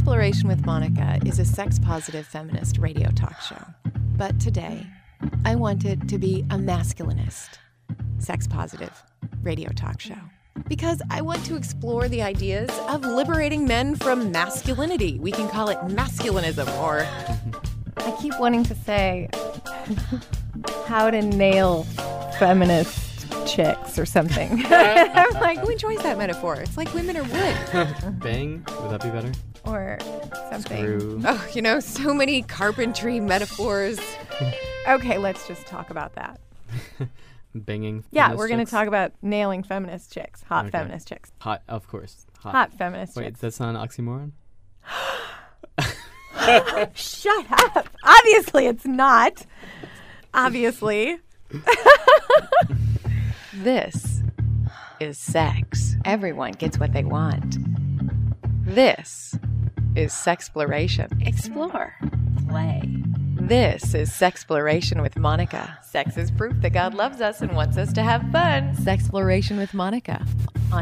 Sexploration with Monica is a sex-positive feminist radio talk show. But today, I wanted to be a masculinist, sex-positive radio talk show. Because I want to explore the ideas of liberating men from masculinity. We can call it masculinism, or I keep wanting to say how to nail feminist chicks or something. I'm like, who enjoys that metaphor? It's like women are wood. Bang? Would that be better? Or something. Screw. Oh, so many carpentry metaphors. Okay, let's just talk about that. Banging. Yeah, we're going to talk about nailing feminist chicks. Hot feminist chicks. Hot, of course. Hot feminist Wait, chicks. that's not an oxymoron? Shut up. Obviously, it's not. Obviously. This is sex. Everyone gets what they want. This is sexploration. Explore. Play. This is Sexploration with Monica. Sex is proof that God loves us and wants us to have fun. Sexploration with Monica on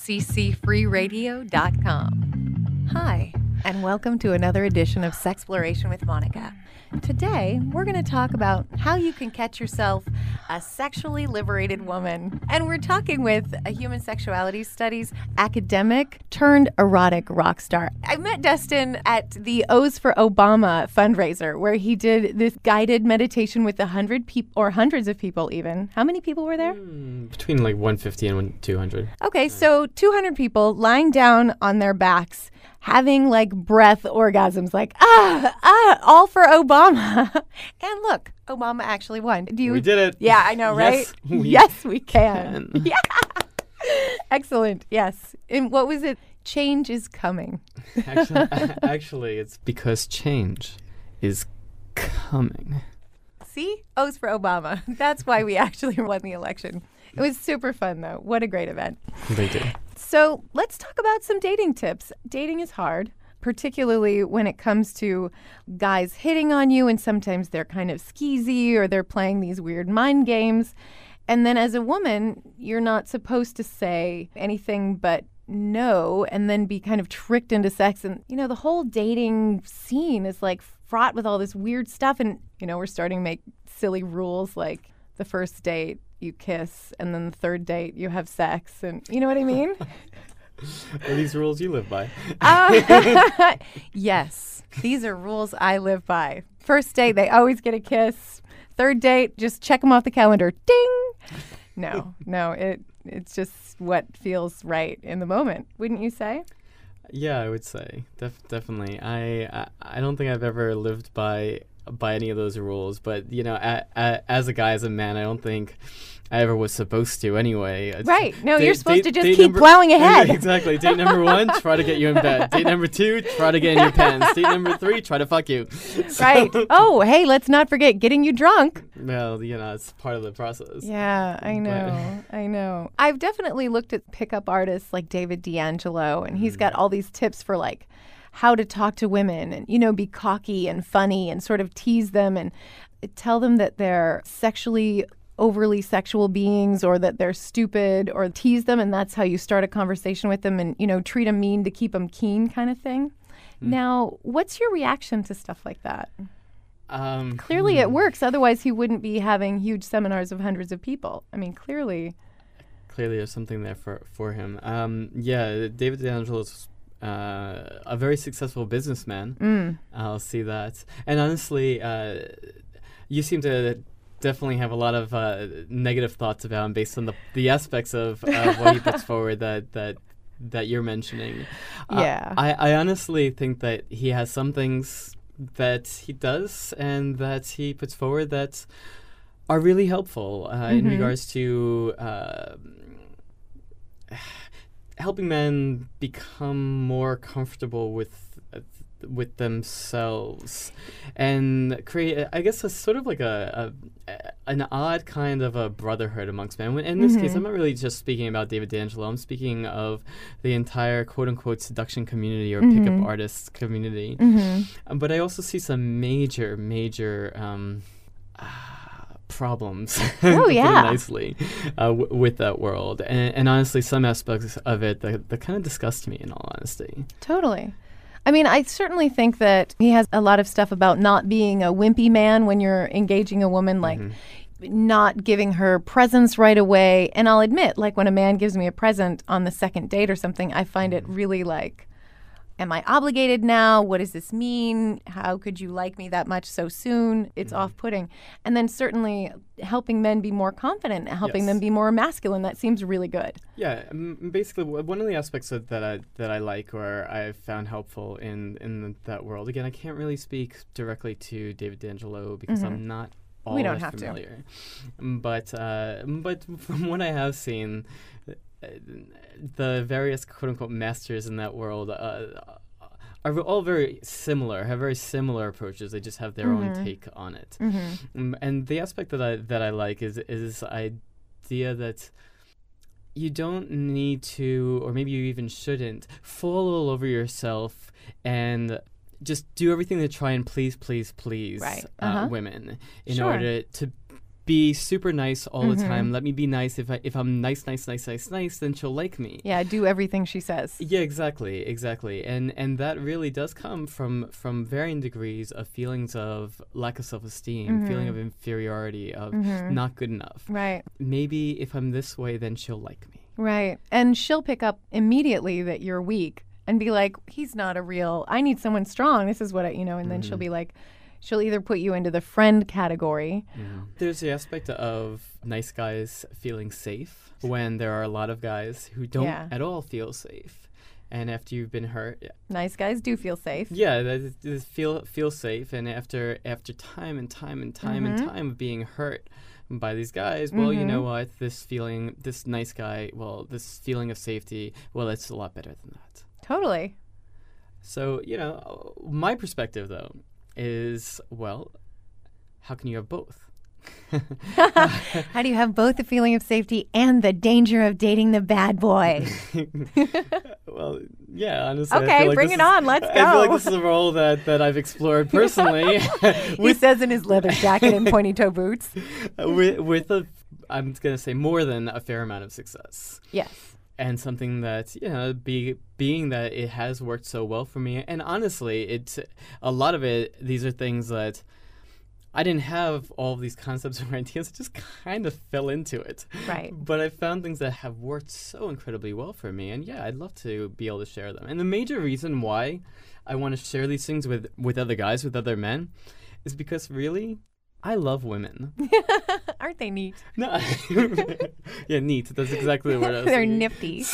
FCCFreeRadio.com. Hi, and welcome to another edition of Sexploration with Monica. Today, we're going to talk about how you can catch yourself a sexually liberated woman. And we're talking with a human sexuality studies academic turned erotic rock star. I met Dustin at the O's for Obama fundraiser, where he did this guided meditation with 100 people, or hundreds of people even. How many people were there? Between like 150 and 200. Okay, so 200 people lying down on their backs, having like breath orgasms, like, all for Obama. And look, Obama actually won. We did it. Yeah, I know, right? Yes, we can. Yeah. Excellent. Yes. And what was it? Change is coming. Actually, it's because change is coming. See? O's for Obama. That's why we actually won the election. It was super fun, though. What a great event. They did. So let's talk about some dating tips. Dating is hard, particularly when it comes to guys hitting on you, and sometimes they're kind of skeezy or they're playing these weird mind games. And then as a woman, you're not supposed to say anything but no and then be kind of tricked into sex. And, the whole dating scene is like fraught with all this weird stuff. And, we're starting to make silly rules like the first date you kiss, and then the third date you have sex, and you know what I mean? Are these rules you live by? Yes, these are rules I live by. First date, they always get a kiss. Third date, just check them off the calendar. Ding! No, it's just what feels right in the moment, wouldn't you say? Yeah, I would say definitely. I don't think I've ever lived by any of those rules, but as a guy, as a man, I don't think I ever was supposed to anyway. Right. No, you're supposed to just keep plowing ahead. Exactly. Date number 1, try to get you in bed. Date number 2, try to get in your pants. Date number 3, try to fuck you. So, right. Oh, hey, let's not forget getting you drunk. Well, it's part of the process. Yeah, I know. I've definitely looked at pickup artists like David D'Angelo, and he's got all these tips for like how to talk to women and, be cocky and funny and sort of tease them and tell them that they're sexually overly sexual beings or that they're stupid, or tease them, and that's how you start a conversation with them, and, treat them mean to keep them keen kind of thing. Now, what's your reaction to stuff like that? Clearly it works. Otherwise, he wouldn't be having huge seminars of hundreds of people. I mean, clearly there's something there for him. Yeah, David D'Angelo's a very successful businessman. I'll see that. And honestly, you seem to definitely have a lot of negative thoughts about him based on the aspects of what he puts forward that you're mentioning. Yeah. I honestly think that he has some things that he does and that he puts forward that are really helpful in regards to helping men become more comfortable with themselves and create, I guess, a sort of like an odd kind of a brotherhood amongst men. In this case, I'm not really just speaking about David D'Angelo. I'm speaking of the entire quote-unquote seduction community or pickup artists community. But I also see some major problems, oh, to yeah. put it nicely, with that world. And honestly, some aspects of it that kind of disgust me, in all honesty. Totally. I mean, I certainly think that he has a lot of stuff about not being a wimpy man when you're engaging a woman, like not giving her presents right away. And I'll admit, like when a man gives me a present on the second date or something, I find it really like, am I obligated now? What does this mean? How could you like me that much so soon? It's off-putting. And then certainly helping men be more confident, helping them be more masculine. That seems really good. Yeah, basically one of the aspects that I like or I've found helpful in that world. Again, I can't really speak directly to David D'Angelo because I'm not all We don't that have familiar. But from what I have seen, the various quote-unquote masters in that world are all very similar, have very similar approaches. They just have their own take on it. And the aspect that I like is this idea that you don't need to, or maybe you even shouldn't, fall all over yourself and just do everything to try and please women in order to be super nice all the time. Let me be nice. If I'm nice, then she'll like me. Yeah, do everything she says. Yeah, exactly. And that really does come from varying degrees of feelings of lack of self-esteem, feeling of inferiority, of not good enough. Right. Maybe if I'm this way, then she'll like me. Right. And she'll pick up immediately that you're weak and be like, he's not a real, I need someone strong. This is what and then she'll be like, she'll either put you into the friend category. There's the aspect of nice guys feeling safe when there are a lot of guys who don't at all feel safe. And after you've been hurt, nice guys do feel safe. Yeah, they feel safe. And after time and time of being hurt by these guys, well, you know what? This nice guy, this feeling of safety, it's a lot better than that. Totally. So, my perspective, though, is, how can you have both? How do you have both the feeling of safety and the danger of dating the bad boy? Yeah, honestly. Okay, bring it on. Let's go. I feel like this is a role that I've explored personally. He says in his leather jacket and pointy-toe boots. with I'm going to say more than a fair amount of success. Yes. And something that, being that it has worked so well for me. And honestly, it's a lot of it, these are things that I didn't have all of these concepts or ideas. I just kind of fell into it. Right. But I found things that have worked so incredibly well for me. And I'd love to be able to share them. And the major reason why I want to share these things with other guys, with other men, is because really, I love women. Aren't they neat? No. Yeah, neat. That's exactly what I was They're thinking. nifty.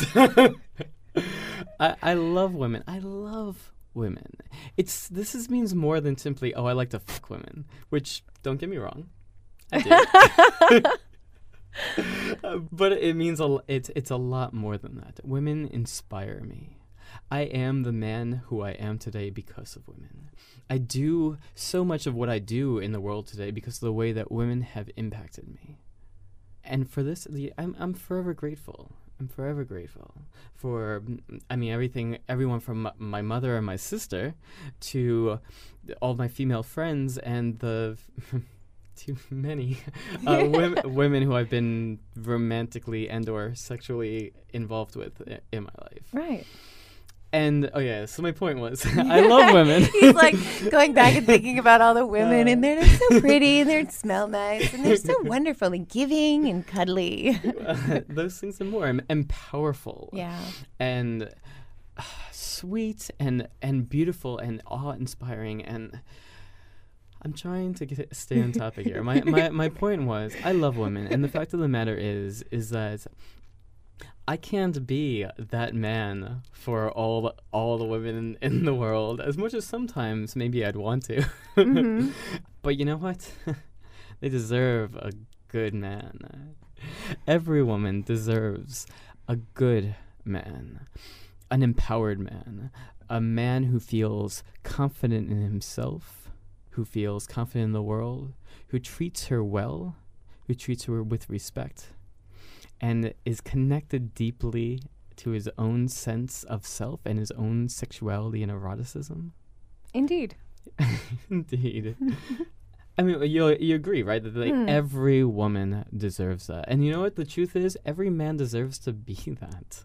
I love women. I love women. This means more than simply, I like to fuck women, which, don't get me wrong, I do. But it means it's a lot more than that. Women inspire me. I am the man who I am today because of women. I do so much of what I do in the world today because of the way that women have impacted me. And for this, I'm forever grateful. I'm forever grateful for, everyone from my mother and my sister to all my female friends and the too many women who I've been romantically and or sexually involved with in my life. Right. And, so my point was, I love women. He's like going back and thinking about all the women, and they're so pretty, and they smell nice, and they're so wonderful and giving and cuddly. Those things and more. And powerful. Yeah. And sweet and beautiful and awe-inspiring. And I'm trying to stay on topic here. My point was, I love women. And the fact of the matter is that I can't be that man for all the women in the world, as much as sometimes maybe I'd want to. But you know what? They deserve a good man. Every woman deserves a good man, an empowered man, a man who feels confident in himself, who feels confident in the world, who treats her well, who treats her with respect, and is connected deeply to his own sense of self and his own sexuality and eroticism. Indeed. Indeed. I mean, you agree, right? That every woman deserves that. And you know what the truth is? Every man deserves to be that.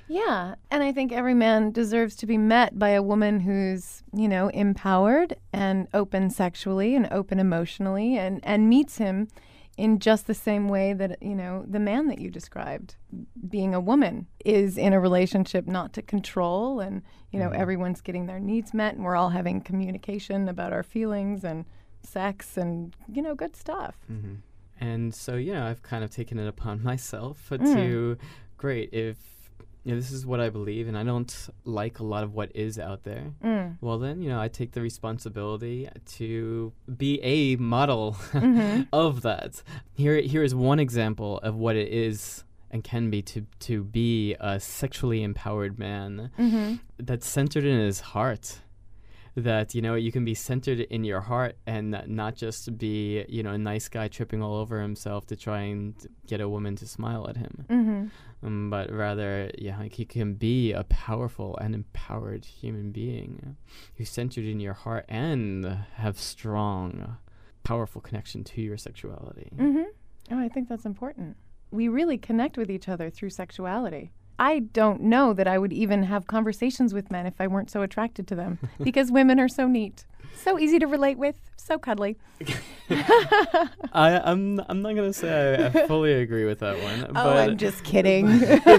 Yeah, and I think every man deserves to be met by a woman who's, empowered and open sexually and open emotionally and meets him in just the same way that, the man that you described, being a woman, is in a relationship not to control and, everyone's getting their needs met and we're all having communication about our feelings and sex and, good stuff. Mm-hmm. And so, I've kind of taken it upon myself to, great, if this is what I believe and I don't like a lot of what is out there, well then, I take the responsibility to be a model of that. Here is one example of what it is and can be to be a sexually empowered man that's centered in his heart. That, you can be centered in your heart and not just be, a nice guy tripping all over himself to try and get a woman to smile at him. But rather, he can be a powerful and empowered human being who's centered in your heart and have strong, powerful connection to your sexuality. Oh, I think that's important. We really connect with each other through sexuality. I don't know that I would even have conversations with men if I weren't so attracted to them because women are so neat, so easy to relate with, so cuddly. I'm not going to say I fully agree with that one. But I'm just kidding.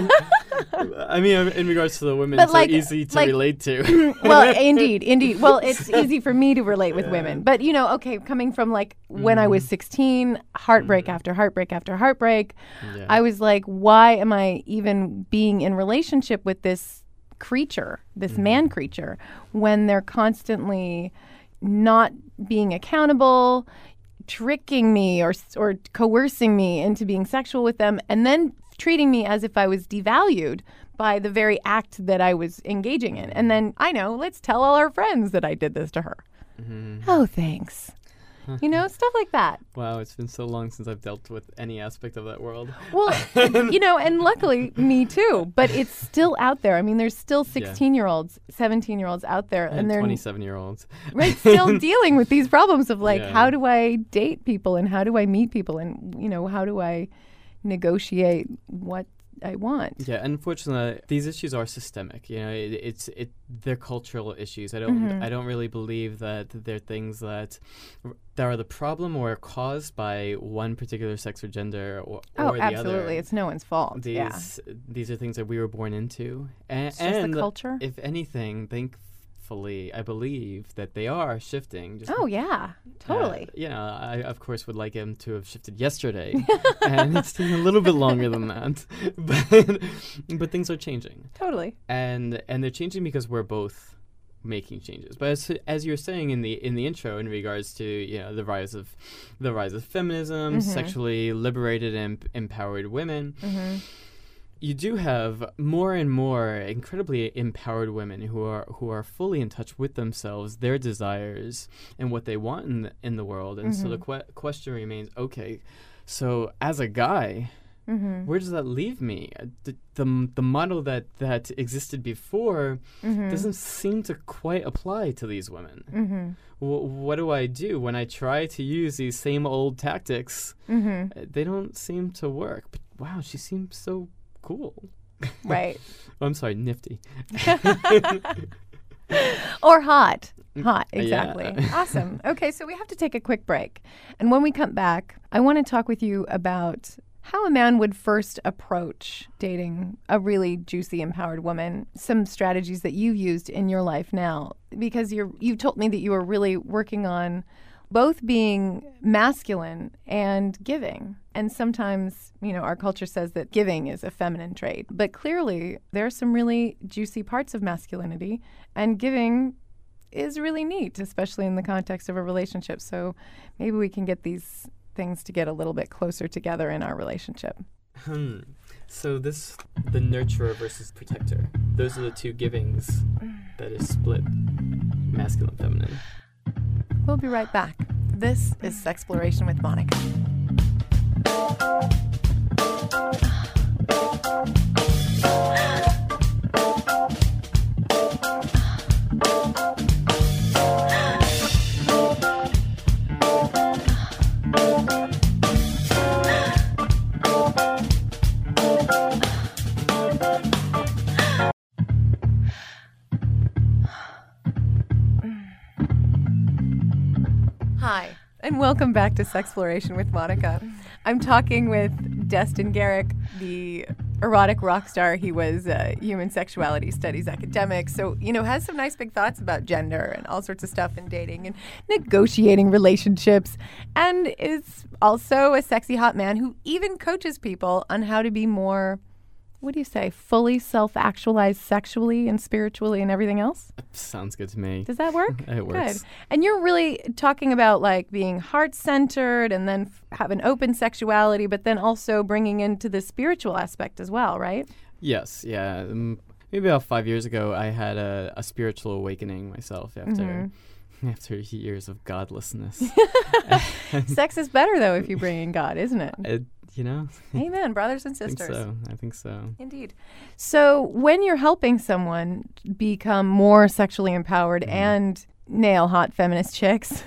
I mean, in regards to the women, but so easy to relate to. Well, indeed. Well, it's easy for me to relate with women. But, coming from when I was 16, heartbreak after heartbreak after heartbreak, I was like, why am I even being in relationship with this creature, this man creature, when they're constantly not being accountable, tricking me or coercing me into being sexual with them, and then treating me as if I was devalued by the very act that I was engaging in. And then, let's tell all our friends that I did this to her. Oh, thanks. Stuff like that. Wow, it's been so long since I've dealt with any aspect of that world. Well, and luckily me too, but it's still out there. I mean, there's still 16-year-olds, 17-year-olds out there. And they're 27-year-olds. Right, still dealing with these problems of how do I date people and how do I meet people and, how do I negotiate what I want. Yeah, unfortunately, these issues are systemic. They're cultural issues. I don't really believe that they're things that are the problem or caused by one particular sex or gender or the other. Absolutely, it's no one's fault. These are things that we were born into, it's just the culture. If anything, I believe that they are shifting. Totally. I, of course, would like him to have shifted yesterday, and it's taken a little bit longer than that. But things are changing. Totally. And they're changing because we're both making changes. But as you were saying in the intro, in regards to the rise of feminism, sexually liberated and empowered women. You do have more and more incredibly empowered women who are fully in touch with themselves, their desires, and what they want in the world. And so the question remains, okay, so as a guy, where does that leave me? The model that existed before doesn't seem to quite apply to these women. What do I do when I try to use these same old tactics? They don't seem to work. But wow, she seems so cool. Right. I'm sorry, nifty. Or hot. Hot, exactly. Yeah. Awesome. Okay, so we have to take a quick break. And when we come back, I want to talk with you about how a man would first approach dating a really juicy, empowered woman, some strategies that you used in your life now. Because you told me that you were really working on both being masculine and giving. And sometimes, our culture says that giving is a feminine trait. But clearly, there are some really juicy parts of masculinity, and giving is really neat, especially in the context of a relationship. So maybe we can get these things to get a little bit closer together in our relationship. So the nurturer versus protector, those are the two givings that is split, masculine, feminine. We'll be right back. This is Sexploration with Monica. Welcome back to Sexploration with Monica. I'm talking with Destin Gerek, the erotic rock star. He was a human sexuality studies academic, so, has some nice big thoughts about gender and all sorts of stuff in dating and negotiating relationships, and is also a sexy hot man who even coaches people on how to be more, what do you say, fully self-actualized sexually and spiritually and everything else? Sounds good to me. Does that work? It works. Good. And you're really talking about like being heart-centered and then have an open sexuality, but then also bringing into the spiritual aspect as well, right? Yes, yeah. Maybe about 5 years ago, I had a spiritual awakening myself after years of godlessness. Sex is better, though, if you bring in God, isn't it? Amen, brothers and sisters. I think so. Indeed. So when you're helping someone become more sexually empowered and nail hot feminist chicks,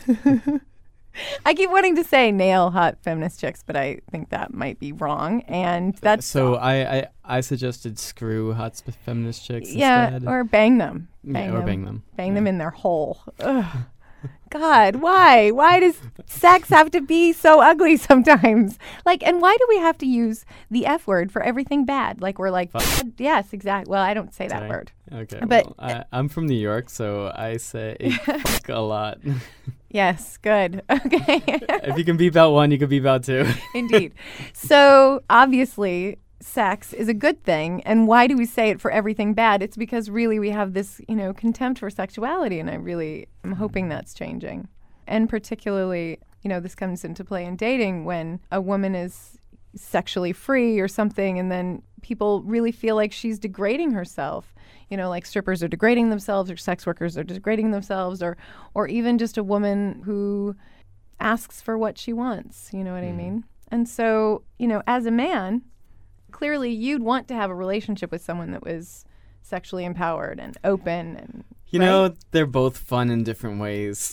I keep wanting to say nail hot feminist chicks, but I think that might be wrong. And that's so I suggested screw hot feminist chicks instead. Or bang them. Bang them. Bang them in their hole. Ugh. God, why? Why does sex have to be so ugly sometimes? And why do we have to use the F word for everything bad? We're like, yes, exactly. Well, I don't say that word. Okay, but I'm from New York, so I say fuck a lot. Yes, good. Okay. If you can beep out one, you can beep out two. Indeed. So obviously, sex is a good thing. And why do we say it for everything bad? It's because really we have this, contempt for sexuality. And I really am hoping that's changing. And particularly, this comes into play in dating when a woman is sexually free or something, and then people really feel like she's degrading herself. Like strippers are degrading themselves, or sex workers are degrading themselves, or even just a woman who asks for what she wants. You know what I mean? And so, as a man, clearly you'd want to have a relationship with someone that was sexually empowered and open and they're both fun in different ways.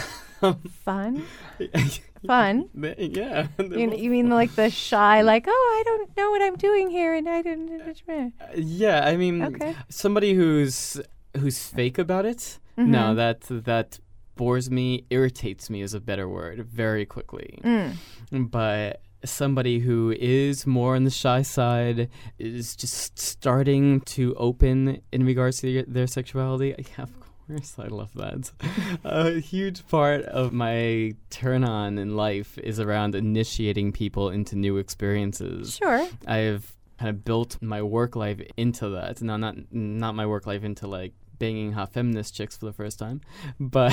Fun? Fun? Yeah. You mean like the shy, like, oh, I don't know what I'm doing here, and I didn't. Yeah, I mean, somebody who's fake about it. Mm-hmm. No, that bores me, irritates me is a better word, very quickly. But somebody who is more on the shy side, is just starting to open in regards to their sexuality. Yeah, of course, I love that. A huge part of my turn on in life is around initiating people into new experiences. Sure. I've kind of built my work life into that. No, not my work life into like banging hot feminist chicks for the first time, but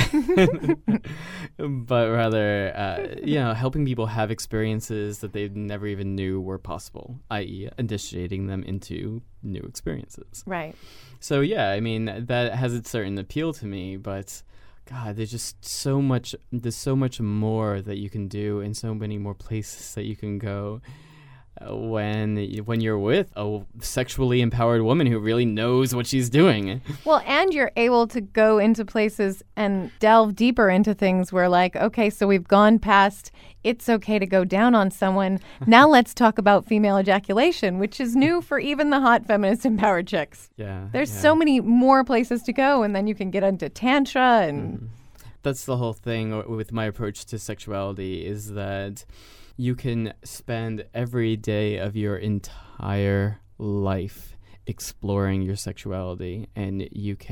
but rather, helping people have experiences that they never even knew were possible, i.e. initiating them into new experiences. Right. So, yeah, I mean, that has a certain appeal to me, but God, there's so much more that you can do and so many more places that you can go when you're with a sexually empowered woman who really knows what she's doing. Well, and you're able to go into places and delve deeper into things where, like, okay, so we've gone past it's okay to go down on someone. Now let's talk about female ejaculation, which is new for even the hot feminist empowered chicks. Yeah. There's so many more places to go, and then you can get into tantra and... That's the whole thing with my approach to sexuality, is that you can spend every day of your entire life exploring your sexuality, and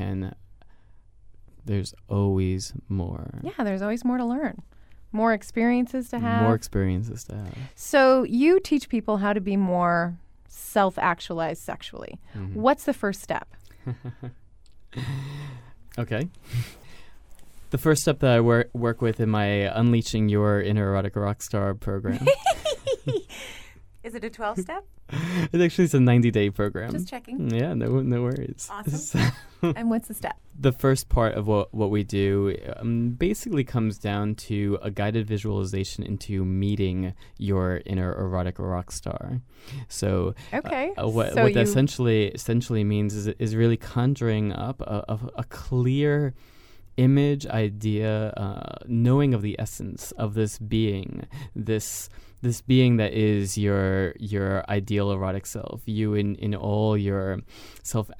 there's always more. Yeah, there's always more to learn. More experiences to have. So you teach people how to be more self-actualized sexually. Mm-hmm. What's the first step? Okay. The first step that I work with in my Unleashing Your Inner Erotic Rockstar program. Is it a 12-step? It actually is a 90-day program. Just checking. Yeah, no worries. Awesome. And what's the step? The first part of what we do basically comes down to a guided visualization into meeting your inner erotic rock star. So, okay. What that essentially means is really conjuring up a clear image, idea, knowing of the essence of this being, this being that is your ideal erotic self, you in all your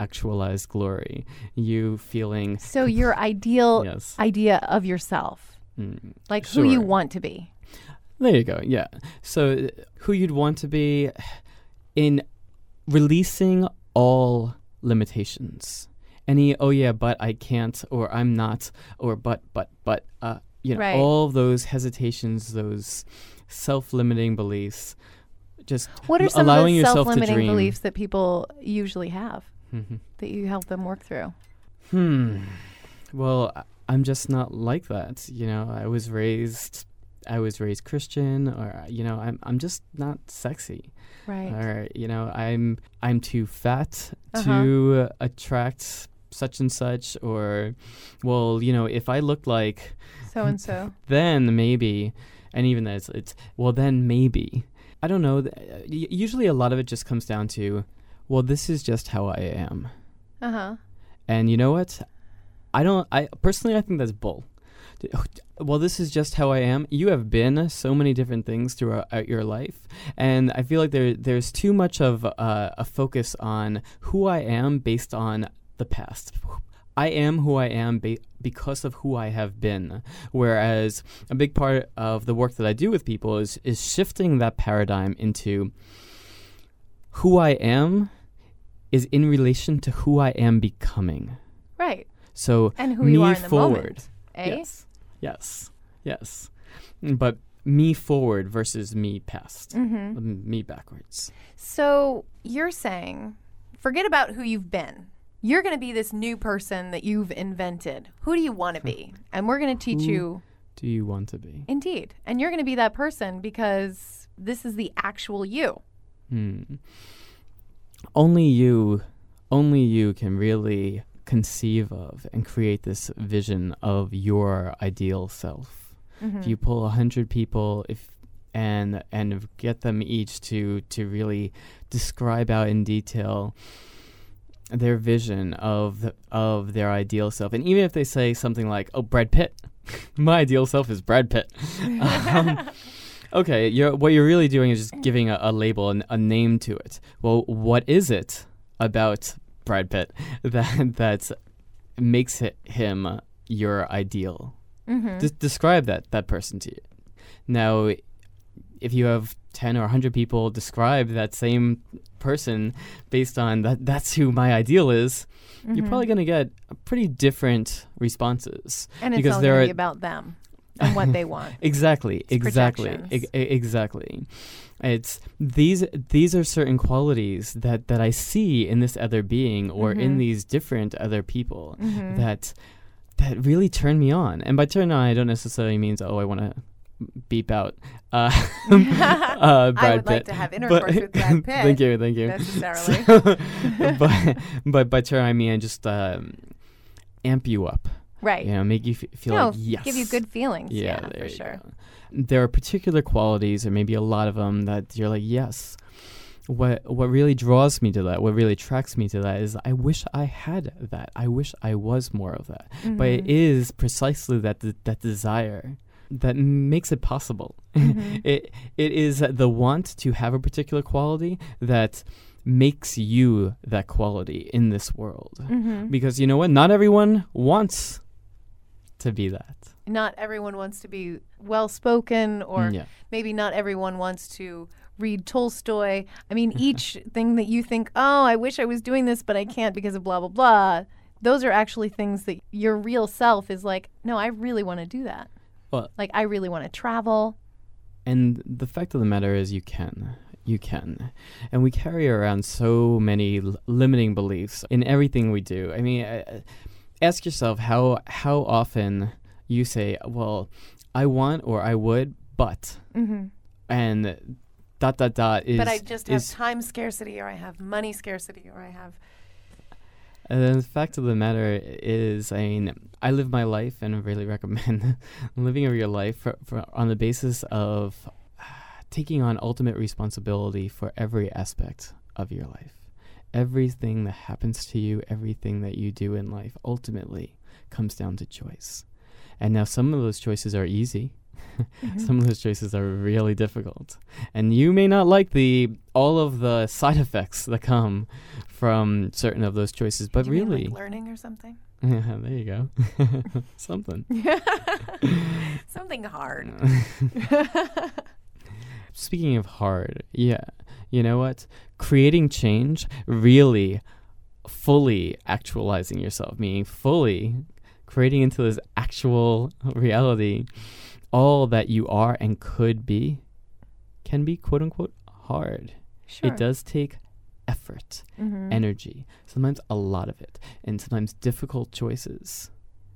self-actualized glory, you feeling... So your ideal idea of yourself Like who you want to be. There you go. Yeah. So who you'd want to be in releasing all limitations. Any, oh yeah, but I can't, or I'm not, or but, Right. all of those hesitations, those self-limiting beliefs, just What are some allowing of the yourself to self-limiting dream. beliefs that people usually have that you help them work through? Well, I'm just not like that. I was raised Christian, or I'm just not sexy. Right. Or I'm too fat to attract such and such, or if I looked like So and so. then maybe, and even that it's well then maybe. I don't know. Usually a lot of it just comes down to, well, this is just how I am. And you know what? I personally think that's bull. Well, this is just how I am. You have been so many different things throughout your life, and I feel like there's too much of a focus on who I am based on the past. I am who I am because of who I have been. Whereas a big part of the work that I do with people is shifting that paradigm into who I am is in relation to who I am becoming. Right. So and who me you are in the forward. moment. Eh? Yes. But me forward versus me past. Me backwards. So you're saying, forget about who you've been. You're going to be this new person that you've invented. Who do you want to be? And we're going to teach you. Do you want to be? Indeed. And you're going to be that person because this is the actual you. Only you can really conceive of and create this vision of your ideal self. If you pull 100 people and get them each to really describe out in detail their vision of their ideal self, and even if they say something like, "Oh, Brad Pitt," my ideal self is Brad Pitt. Okay, what you're really doing is just giving a label and a name to it. Well, what is it about Brad Pitt that makes him your ideal? Describe that person to you. Now, if you have 10 or 100 people describe that same person based on that's who my ideal is, you're probably going to get pretty different responses. And it's all going to be about them and what they want. Exactly. It's these are certain qualities that I see in this other being or in these different other people that really turn me on. And by turn on, I don't necessarily mean, I want to beep out Brad I would Pitt. like to have intercourse with Brad Pitt. Thank you. Necessarily. But by turn, I mean just amp you up. Right. Make you feel like yes. Give you good feelings. Yeah, there for you sure. go. There are particular qualities, or maybe a lot of them, that you're like, yes. What really draws me to that, what really attracts me to that is I wish I had that. I wish I was more of that. But it is precisely that desire that makes it possible. It is the want to have a particular quality that makes you that quality in this world. Because you know what? Not everyone wants to be that. Not everyone wants to be well-spoken, or maybe not everyone wants to read Tolstoy. I mean, each thing that you think, oh, I wish I was doing this, but I can't because of blah, blah, blah, those are actually things that your real self is like, no, I really want to do that. Well, like, I really want to travel. And the fact of the matter is you can. And we carry around so many limiting beliefs in everything we do. I mean, ask yourself how often you say, well, I want or I would, but. And ... is... But I just have time scarcity, or I have money scarcity, or I have... And then the fact of the matter is, I mean, I live my life and I really recommend living your life on the basis of taking on ultimate responsibility for every aspect of your life. Everything that happens to you, everything that you do in life, ultimately comes down to choice. And now some of those choices are easy. Some of those choices are really difficult. And you may not like the all of the side effects that come from certain of those choices. But Do you mean, really, like learning or something? yeah, there you go. Something. Something hard. Speaking of hard, yeah, you know what? Creating change, really fully actualizing yourself, meaning fully creating into this actual reality all that you are and could be, can be quote unquote hard. Sure. It does take effort, energy, sometimes a lot of it, and sometimes difficult choices.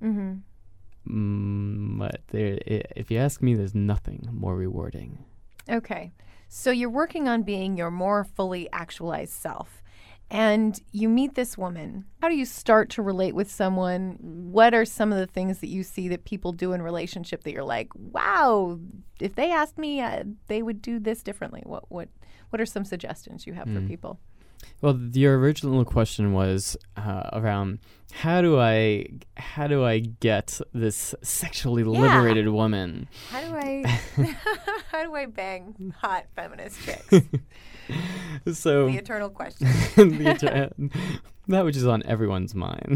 But if you ask me, there's nothing more rewarding. Okay. So you're working on being your more fully actualized self. And you meet this woman. How do you start to relate with someone? What are some of the things that you see that people do in relationship that you're like, wow, if they asked me, they would do this differently? What are some suggestions you have for people? Well, your original question was around how do I get this sexually liberated woman? How do I bang hot feminist chicks? So the eternal question. That which is on everyone's mind.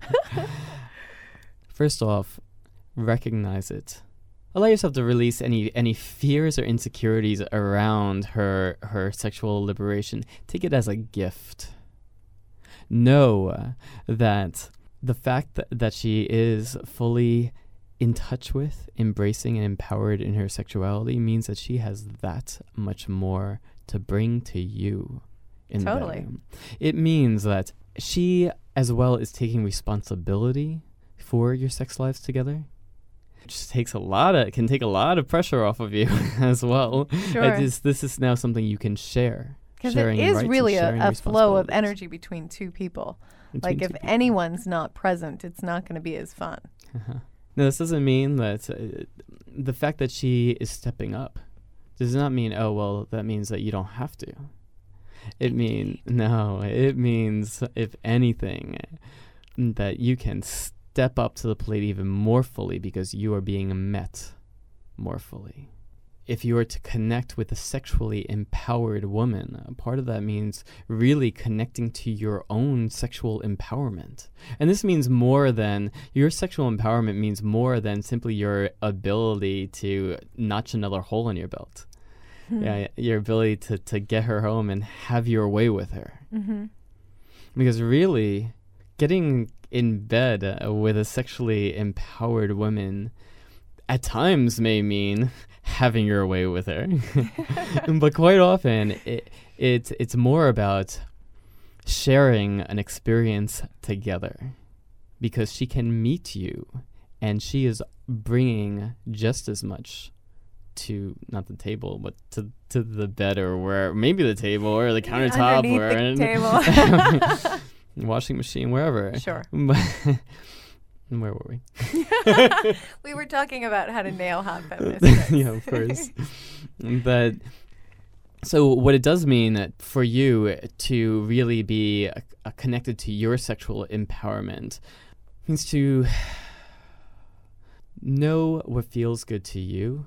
First off, recognize it. Allow yourself to release any fears or insecurities around her sexual liberation. Take it as a gift. Know that the fact that she is fully in touch with, embracing, and empowered in her sexuality means that she has that much more to bring to you in the bedroom. It means that she, as well, is taking responsibility for your sex lives together. Which can take a lot of pressure off of you as well. Sure. This is now something you can share. Because it is really a flow of energy between two people. Like if anyone's not present, it's not going to be as fun. Now, this doesn't mean that the fact that she is stepping up does not mean, oh, well, that means that you don't have to. It means, if anything, that you can step up to the plate even more fully because you are being met more fully. If you are to connect with a sexually empowered woman, part of that means really connecting to your own sexual empowerment. And this means more than, your sexual empowerment means more than simply your ability to notch another hole in your belt. Yeah, your ability to get her home and have your way with her. Because really, getting in bed with a sexually empowered woman at times may mean having your way with her. But quite often, it's more about sharing an experience together. Because she can meet you, and she is bringing just as much to, not the table, but to the bed, or where, maybe the table or the countertop, underneath the table. Washing machine, wherever. Sure. Where were we? We were talking about how to nail hot feminists. Yeah, of course. But so what it does mean for you to really be connected to your sexual empowerment means to know what feels good to you,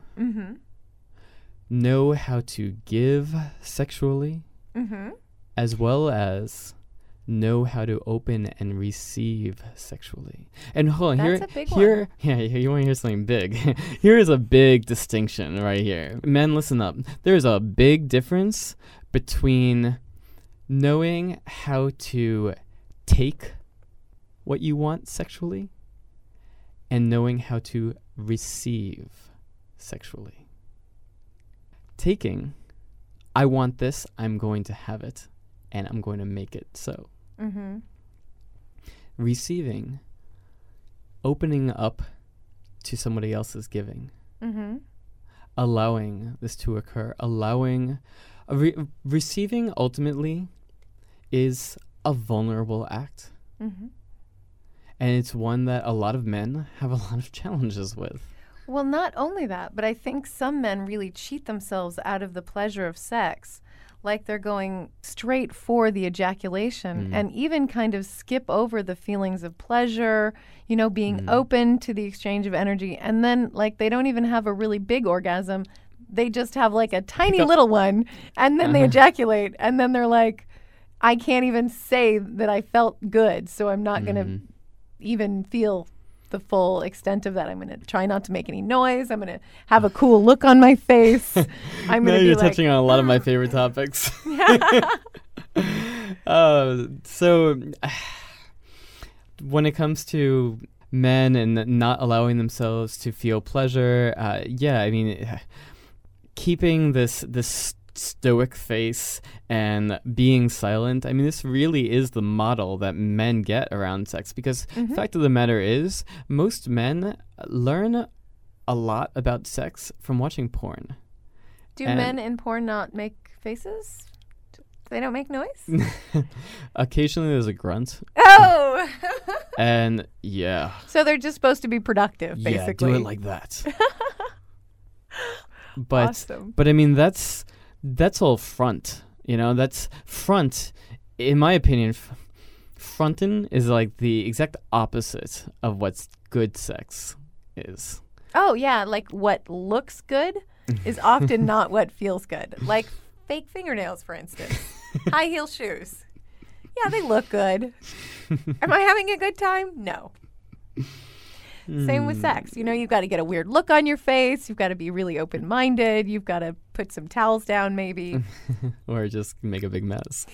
know how to give sexually, as well as know how to open and receive sexually. And hold on, That's a big one. Yeah, you want to hear something big? Here is a big distinction right here. Men, listen up. There's a big difference between knowing how to take what you want sexually and knowing how to receive sexually. Taking, I want this, I'm going to have it, and I'm going to make it so. Receiving, opening up to somebody else's giving, allowing this to occur, receiving ultimately is a vulnerable act. And it's one that a lot of men have a lot of challenges with. Well, not only that, but I think some men really cheat themselves out of the pleasure of sex. Like they're going straight for the ejaculation and even kind of skip over the feelings of pleasure, being open to the exchange of energy. And then like they don't even have a really big orgasm. they just have like a tiny little one, and then they ejaculate, and then they're like, I can't even say that I felt good, so I'm not going to even feel the full extent of that. I'm going to try not to make any noise. I'm going to have a cool look on my face. I'm now going to you're touching on a lot of my favorite topics. So when it comes to men and not allowing themselves to feel pleasure, I mean, keeping this stoic face and being silent, I mean, this really is the model that men get around sex, because the fact of the matter is most men learn a lot about sex from watching porn. Do men in porn not make faces? They don't make noise? Occasionally there's a grunt. Oh! And yeah. So they're just supposed to be productive, basically. Yeah, do it like that. But awesome. But I mean, that's all front. You know, that's front. In my opinion, frontin' is like the exact opposite of what's good sex is. Oh, yeah. Like what looks good is often not what feels good. Like fake fingernails, for instance. High heel shoes. Yeah, they look good. Am I having a good time? No. Same with sex. You know, you've got to get a weird look on your face. You've got to be really open-minded. You've got to put some towels down, maybe. Or just make a big mess.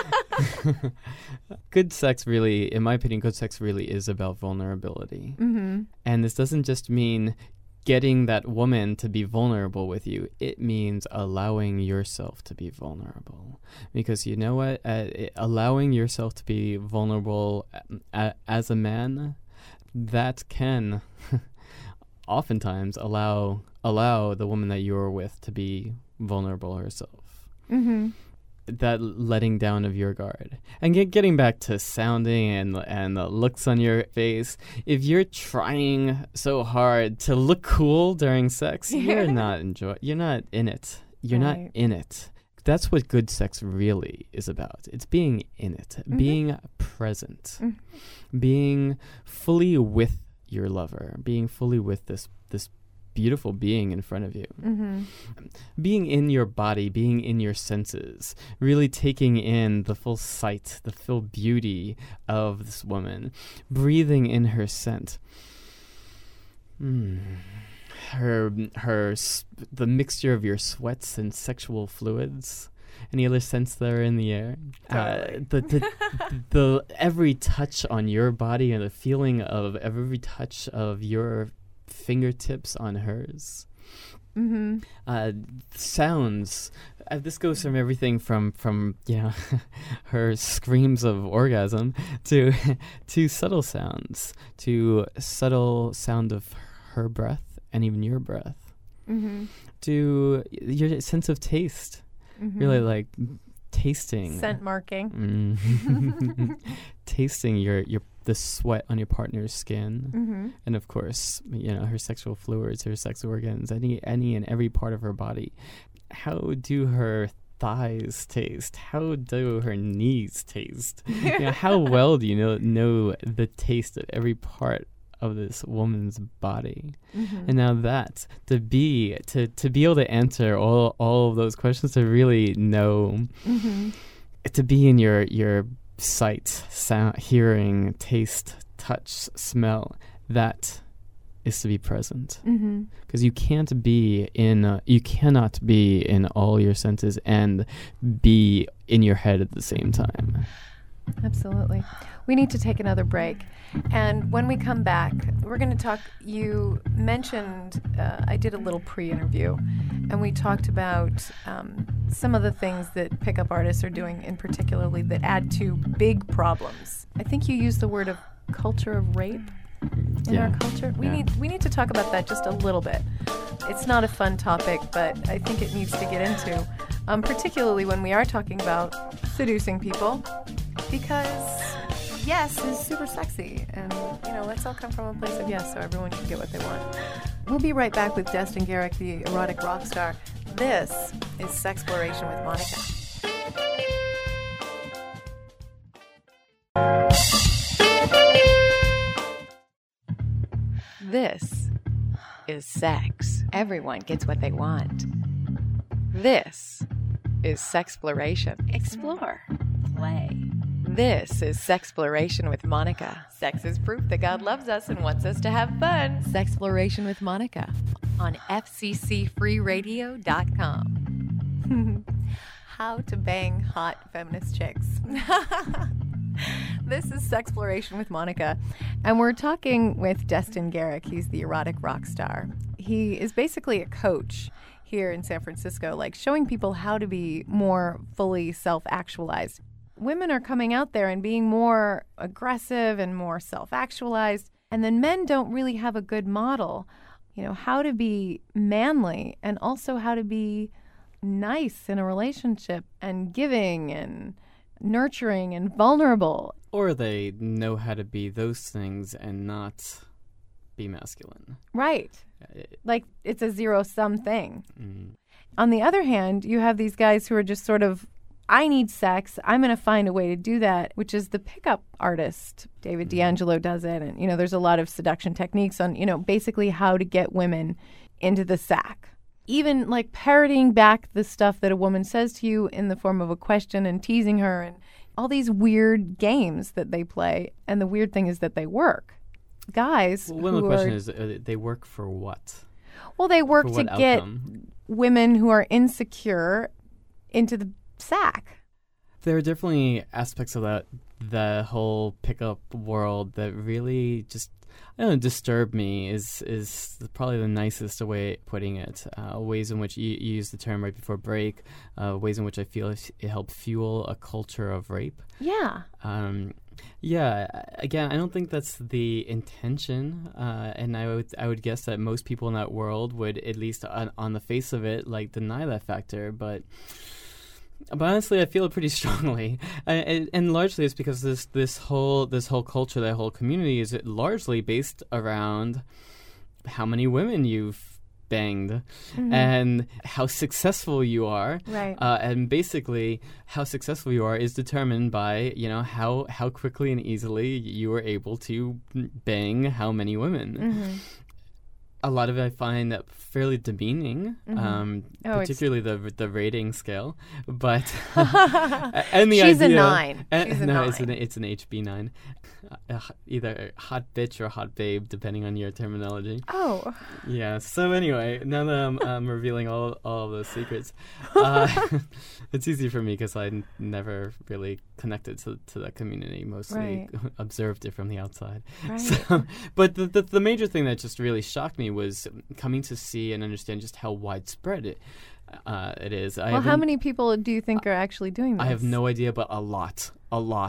Good sex really, in my opinion, good sex really is about vulnerability. Mm-hmm. And this doesn't just mean getting that woman to be vulnerable with you. It means allowing yourself to be vulnerable. Because you know what? Allowing yourself to be vulnerable as a man, that can oftentimes allow the woman that you're with to be vulnerable herself. Mm-hmm. That letting down of your guard. And getting back to sounding and the looks on your face, if you're trying so hard to look cool during sex, you're not in it. You're not in it. That's what good sex really is about. It's being in it, being present, being fully with your lover, being fully with this beautiful being in front of you. Being in your body, being in your senses, really taking in the full sight, the full beauty of this woman, breathing in her scent. The mixture of your sweats and sexual fluids. Any other scents that are in the air? The every touch on your body and the feeling of every touch of your fingertips on hers. Sounds. This goes from everything from her screams of orgasm to subtle sounds, to subtle sound of her breath and even your breath, to your sense of taste. Really like tasting. Scent marking. Tasting the sweat on your partner's skin. And of course, her sexual fluids, her sex organs, any and every part of her body. How do her thighs taste? How do her knees taste? How well do you know the taste of every part of this woman's body? And now that to be able to answer all of those questions, to really know, to be in your sight, sound, hearing, taste, touch, smell, that is to be present. Because you cannot be in all your senses and be in your head at the same time. Absolutely. We need to take another break. And when we come back, we're going to talk. You mentioned, I did a little pre-interview, and we talked about some of the things that pickup artists are doing, in particularly that add to big problems. I think you used the word of culture of rape in our culture. We need to talk about that just a little bit. It's not a fun topic, but I think it needs to get into, particularly when we are talking about seducing people, because yes is super sexy, and let's all come from a place of yes, so everyone can get what they want. We'll be right back with Destin Gerek, the erotic rock star. This is Sexploration with Monica. This is sex. Everyone gets what they want. This is Sexploration. Explore. Play. This is Sexploration with Monica. Sex is proof that God loves us and wants us to have fun. Sexploration with Monica on FCCFreeRadio.com. How to bang hot feminist chicks. This is Sexploration with Monica, and we're talking with Destin Gerek. He's the erotic rock star. He is basically a coach here in San Francisco, like showing people how to be more fully self-actualized. Women are coming out there and being more aggressive and more self-actualized, and then men don't really have a good model, how to be manly and also how to be nice in a relationship and giving and nurturing and vulnerable. Or they know how to be those things and not be masculine. Right. Like it's a zero-sum thing. On the other hand, you have these guys who are just sort of, I need sex, I'm going to find a way to do that, which is the pickup artist. David D'Angelo does it. And, there's a lot of seduction techniques on, basically how to get women into the sack. Even like parroting back the stuff that a woman says to you in the form of a question and teasing her and all these weird games that they play. And the weird thing is that they work. Guys the question is, they work for what? Well, they work to get women who are insecure into the sack. There are definitely aspects of the whole pickup world that really just, disturb me is probably the nicest way of putting it. Ways in which you use the term right before break, ways in which I feel it helped fuel a culture of rape. Yeah. Again, I don't think that's the intention, and I would guess that most people in that world would, at least on the face of it, deny that factor, but honestly, I feel it pretty strongly, and largely it's because this whole culture, that whole community, is largely based around how many women you've banged and how successful you are, right? And basically, how successful you are is determined by how quickly and easily you are able to bang how many women. A lot of it I find fairly demeaning, particularly the rating scale. But and the She's idea, a 9. She's a 9. It's an HB9, either hot bitch or hot babe, depending on your terminology. Oh, yeah. So anyway, now that I'm revealing all of those secrets, it's easy for me because I never really connected to that community. Mostly observed it from the outside. Right. So, but the major thing that just really shocked me was coming to see and understand just how widespread it is. Well, how many people do you think are actually doing this? I have no idea, but a lot. I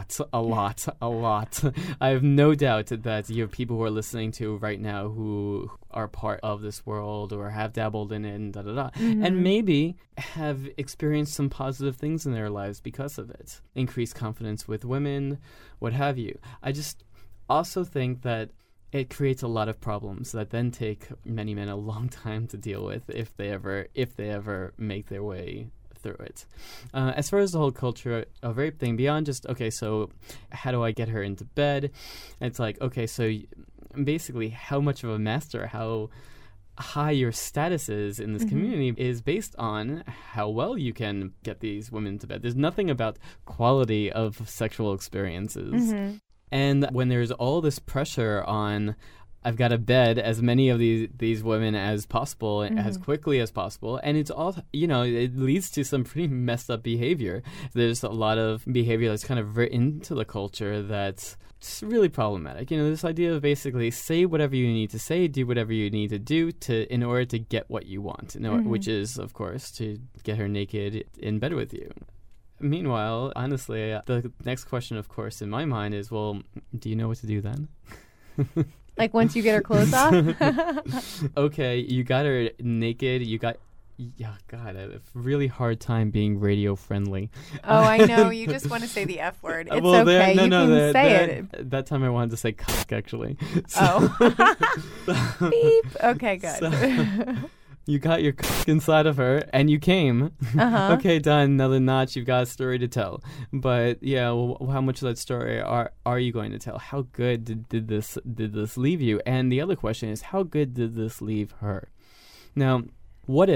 have no doubt that you have people who are listening to right now who are part of this world or have dabbled in it and and maybe have experienced some positive things in their lives because of it. Increased confidence with women, what have you. I just also think that it creates a lot of problems that then take many men a long time to deal with if they ever make their way through it. As far as the whole culture of rape thing, beyond just, okay, so how do I get her into bed? It's like, okay, so basically how much of a master, how high your status is in this community is based on how well you can get these women to bed. There's nothing about quality of sexual experiences. And when there's all this pressure on, I've got to bed as many of these women as possible, as quickly as possible, and it's all, it leads to some pretty messed up behavior. There's a lot of behavior that's kind of written into the culture that's really problematic. This idea of basically say whatever you need to say, do whatever you need to do in order to get what you want, which is, of course, to get her naked in bed with you. Meanwhile, honestly, the next question, of course, in my mind is, well, do you know what to do then? Like once you get her clothes off? Okay, you got her naked, yeah, God, I have a really hard time being radio friendly. Oh, I know. You just want to say the F word. It's okay. You can say it. That time I wanted to say cock, actually. Oh. Beep. Okay, good. So, you got your cock inside of her, and you came. Okay, done. Another notch. You've got a story to tell. But yeah, well, how much of that story are you going to tell? How good did this leave you? And the other question is, how good did this leave her? Now, what if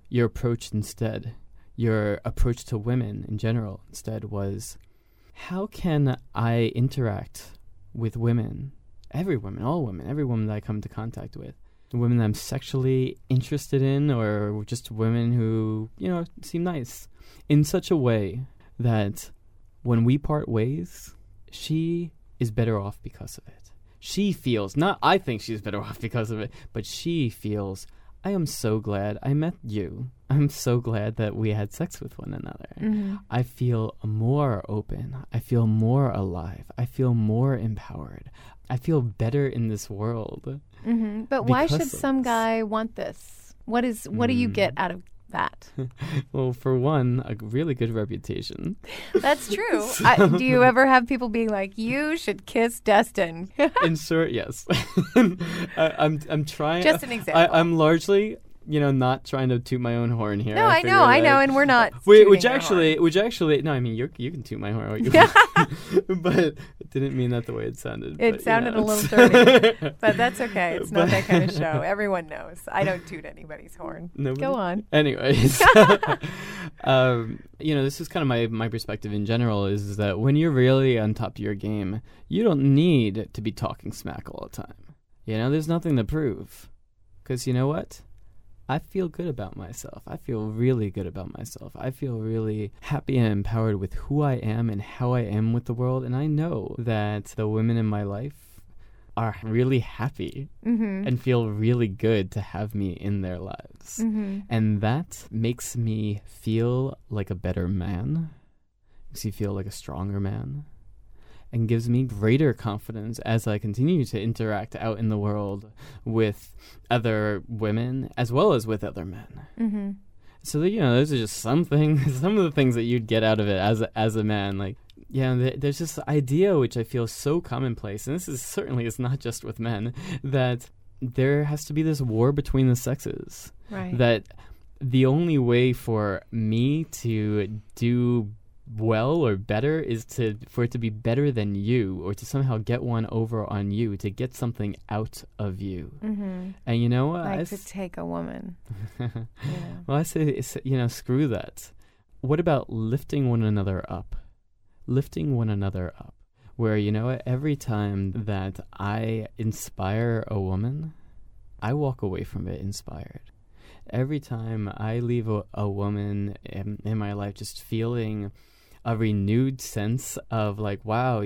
your approach instead, your approach to women in general instead was, how can I interact with women, every woman, all women, every woman that I come into contact with, the women that I'm sexually interested in, or just women who, seem nice, in such a way that when we part ways, she is better off because of it. She feels, not I think she's better off because of it, but she feels, I am so glad I met you. I'm so glad that we had sex with one another. Mm-hmm. I feel more open. I feel more alive. I feel more empowered. I feel better in this world. Mm-hmm. But why should some guy want this? What do you get out of that? Well, for one, a really good reputation. That's true. Do you ever have people being like, you should kiss Destin? In short, yes. I'm trying. Just an example. I'm largely, not trying to toot my own horn here. No, I know, and we're not. Which actually, no, I mean, you can toot my horn, but it didn't mean that the way it sounded. It sounded a little dirty, but that's okay. It's not that kind of show. Everyone knows I don't toot anybody's horn. Nobody? Go on. Anyways, this is kind of my perspective in general is that when you're really on top of your game, you don't need to be talking smack all the time. There's nothing to prove, because you know what? I feel good about myself. I feel really good about myself. I feel really happy and empowered with who I am and how I am with the world. And I know that the women in my life are really happy and feel really good to have me in their lives. Mm-hmm. And that makes me feel like a better man. Makes me feel like a stronger man. And gives me greater confidence as I continue to interact out in the world with other women as well as with other men. Mm-hmm. So, those are just some of the things that you'd get out of it as a man. Like, there's this idea which I feel so commonplace, and this is not just with men, that there has to be this war between the sexes. Right. That the only way for me to do well or better is for it to be better than you, or to somehow get one over on you, to get something out of you. Mm-hmm. And you know what? Like to take a woman. Well, I say, screw that. What about lifting one another up? Lifting one another up. Where, every time that I inspire a woman, I walk away from it inspired. Every time I leave a woman in my life just feeling a renewed sense of like, wow,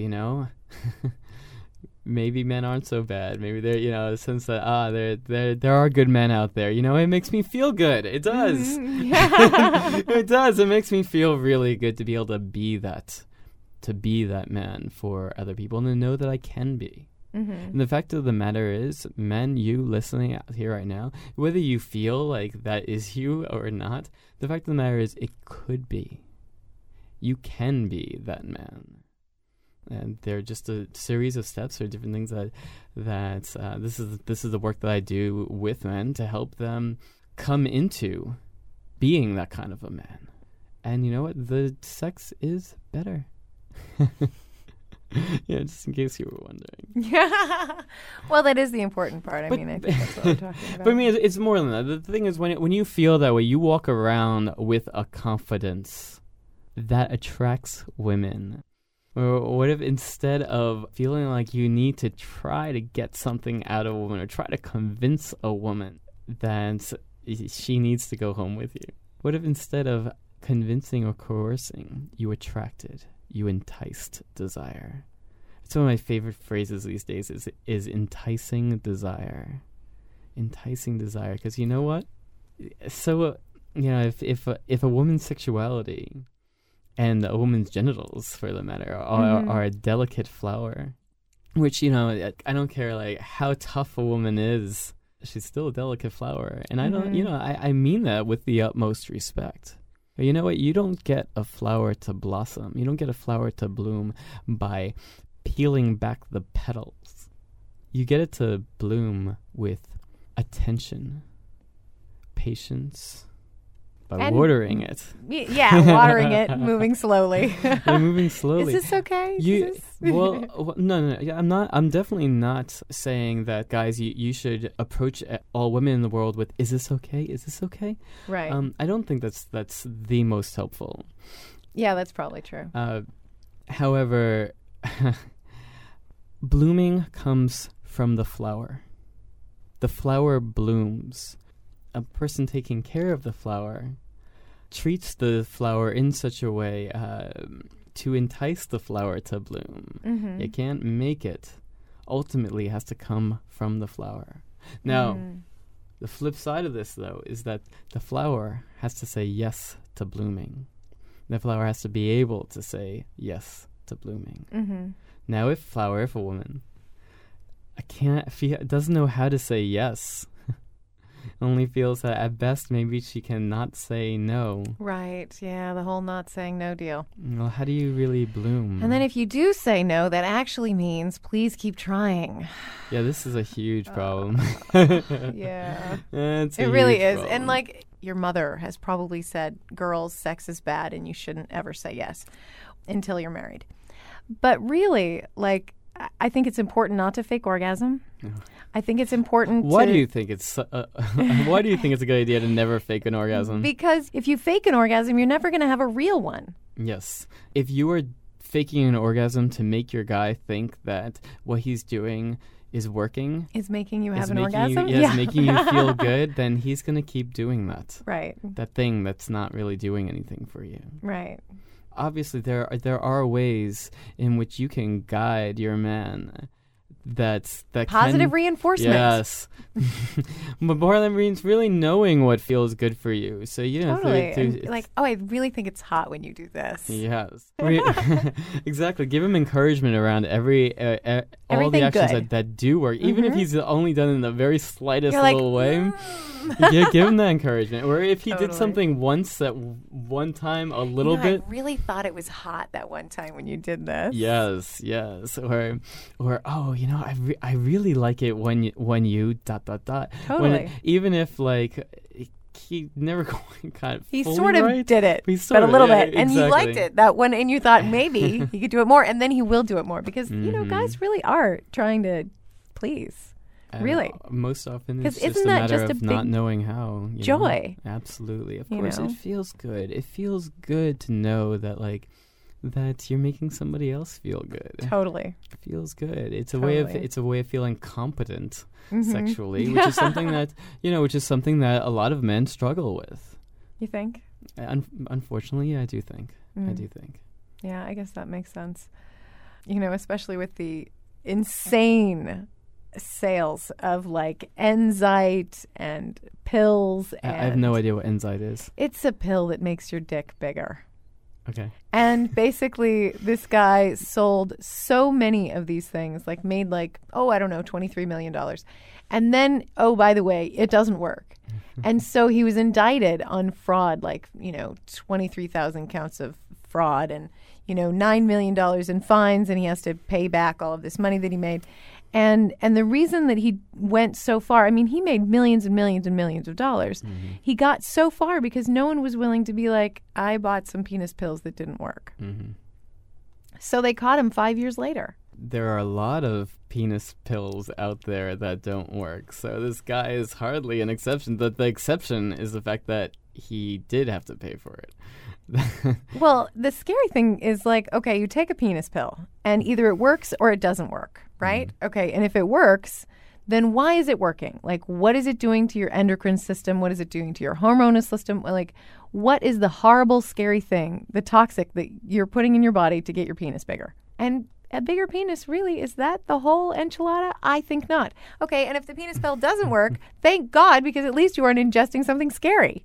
maybe men aren't so bad. Maybe they're, a sense that, there are good men out there. It makes me feel good. It does. It does. It makes me feel really good to be able to be that man for other people and to know that I can be. Mm-hmm. And the fact of the matter is, men, you listening out here right now, whether you feel like that is you or not, the fact of the matter is it could be. You can be that man. And they're just a series of steps or different things that this is the work that I do with men to help them come into being that kind of a man. And you know what? The sex is better. Yeah, just in case you were wondering. Yeah. Well, that is the important part. I think that's what we're talking about. But I mean, it's more than that. The thing is, when you feel that way, you walk around with a confidence that attracts women. Or what if instead of feeling like you need to try to get something out of a woman or try to convince a woman that she needs to go home with you? What if instead of convincing or coercing, you attracted, you enticed desire? It's one of my favorite phrases these days is enticing desire. Enticing desire. Because you know what? So, if a woman's sexuality and a woman's genitals, for the matter, are a delicate flower, which, I don't care, like, how tough a woman is, she's still a delicate flower. And I don't, I mean that with the utmost respect. But you know what? You don't get a flower to blossom. You don't get a flower to bloom by peeling back the petals. You get it to bloom with attention, patience, By And- watering it. Yeah, watering it, moving slowly. By moving slowly. Is this okay? You no. Yeah, I'm definitely not saying that, guys. You should approach all women in the world with, "Is this okay? Is this okay?" Right. I don't think that's the most helpful. Yeah, that's probably true. However, blooming comes from the flower. The flower blooms. A person taking care of the flower treats the flower in such a way to entice the flower to bloom. Mm-hmm. You can't make it. Ultimately, it has to come from the flower. Now, the flip side of this, though, is that the flower has to say yes to blooming. The flower has to be able to say yes to blooming. Mm-hmm. Now, if a woman, doesn't know how to say yes, only feels that at best maybe she cannot say no. Right. Yeah, the whole not saying no deal. Well, how do you really bloom? And then if you do say no, that actually means please keep trying. Yeah, this is a huge problem. Yeah. It It really is. And like your mother has probably said, girls, sex is bad and you shouldn't ever say yes until you're married. But really, like, I think it's important not to fake orgasm. I think it's important Why to... do you think it's why do you think it's a good idea to never fake an orgasm? Because if you fake an orgasm, you're never going to have a real one. Yes. If you are faking an orgasm to make your guy think that what he's doing is working, Is making you have is an making orgasm? is making you feel good, then he's going to keep doing that. Right. That thing that's not really doing anything for you. Right. Obviously, there are ways in which you can guide your man. That Positive can, reinforcement. Yes, but more than means really knowing what feels good for you. So Totally. And like, oh, I really think it's hot when you do this. Yes, exactly. Give him encouragement around all the Everything actions good. that do work, even if he's only done in the very slightest You're like, little way. Give him that encouragement. Or if he did Totally. something once at one time, a little bit. I really thought it was hot that one time when you did this. Yes. Or oh, I really like it when you ... Totally. Even if like he never kind of He fully sort of right. did it, He sort but a of- little yeah, bit. And you exactly. liked it that one, and you thought maybe he could do it more, and then he will do it more because, Mm-hmm. guys really are trying to please. Really. Most often 'Cause it's just isn't a that matter just a of not big knowing how. joy? Absolutely. Of You course, know? it feels good. It feels good to know that that you're making somebody else feel good. Totally. It feels good. It's a Totally. way of feeling competent Mhm. sexually, which is something that a lot of men struggle with. You think? Unfortunately, I do think. I Mm. do think. Yeah, I guess that makes sense. Especially with the insane sales of like Enzyte and pills. And I have no idea what Enzyte is. It's a pill that makes your dick bigger. Okay. And basically, this guy sold so many of these things, like made $23 million. And then, oh, by the way, it doesn't work. And so he was indicted on fraud, 23,000 counts of fraud and, $9 million in fines. And he has to pay back all of this money that he made. And the reason that he went so far, he made millions and millions and millions of dollars. Mm-hmm. He got so far because no one was willing to be like, I bought some penis pills that didn't work. Mm-hmm. So they caught him 5 years later. There are a lot of penis pills out there that don't work. So this guy is hardly an exception. The exception is the fact that he did have to pay for it. Well, the scary thing is okay, you take a penis pill and either it works or it doesn't work, right? Mm-hmm. Okay, and if it works, then why is it working? What is it doing to your endocrine system? What is it doing to your hormonal system? What is the horrible, scary thing, the toxic that you're putting in your body to get your penis bigger? And a bigger penis, really, is that the whole enchilada? I think not. Okay, and if the penis pill doesn't work, thank God, because at least you aren't ingesting something scary.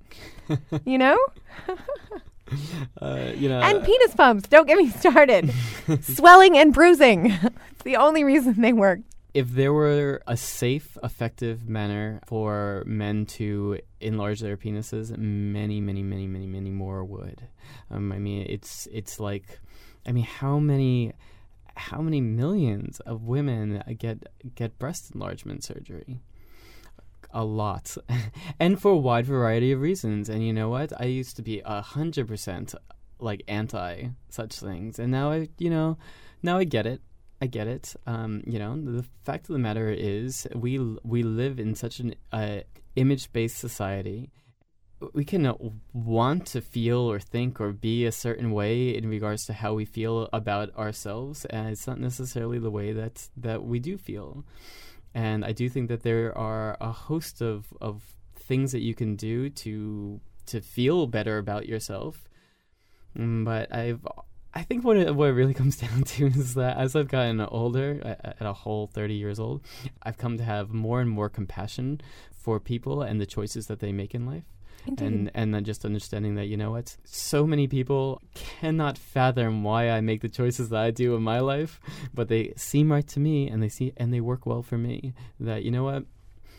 And penis pumps, don't get me started. Swelling and bruising. It's the only reason they work. If there were a safe, effective manner for men to enlarge their penises, many, many, many, many, many more would. It's like, how many millions of women get breast enlargement surgery? a lot, and for a wide variety of reasons. And you know what? I used to be 100% like anti such things, and now now I get it. I get it. The fact of the matter is, we live in such an image-based society. We can want to feel or think or be a certain way in regards to how we feel about ourselves, and it's not necessarily the way that we do feel. And I do think that there are a host of things that you can do to feel better about yourself. But I think what it really comes down to is that as I've gotten older, at a whole 30 years old, I've come to have more and more compassion for people and the choices that they make in life. Indeed. And then just understanding that, you know what, so many people cannot fathom why I make the choices that I do in my life, but they seem right to me, and they work well for me. That, you know what,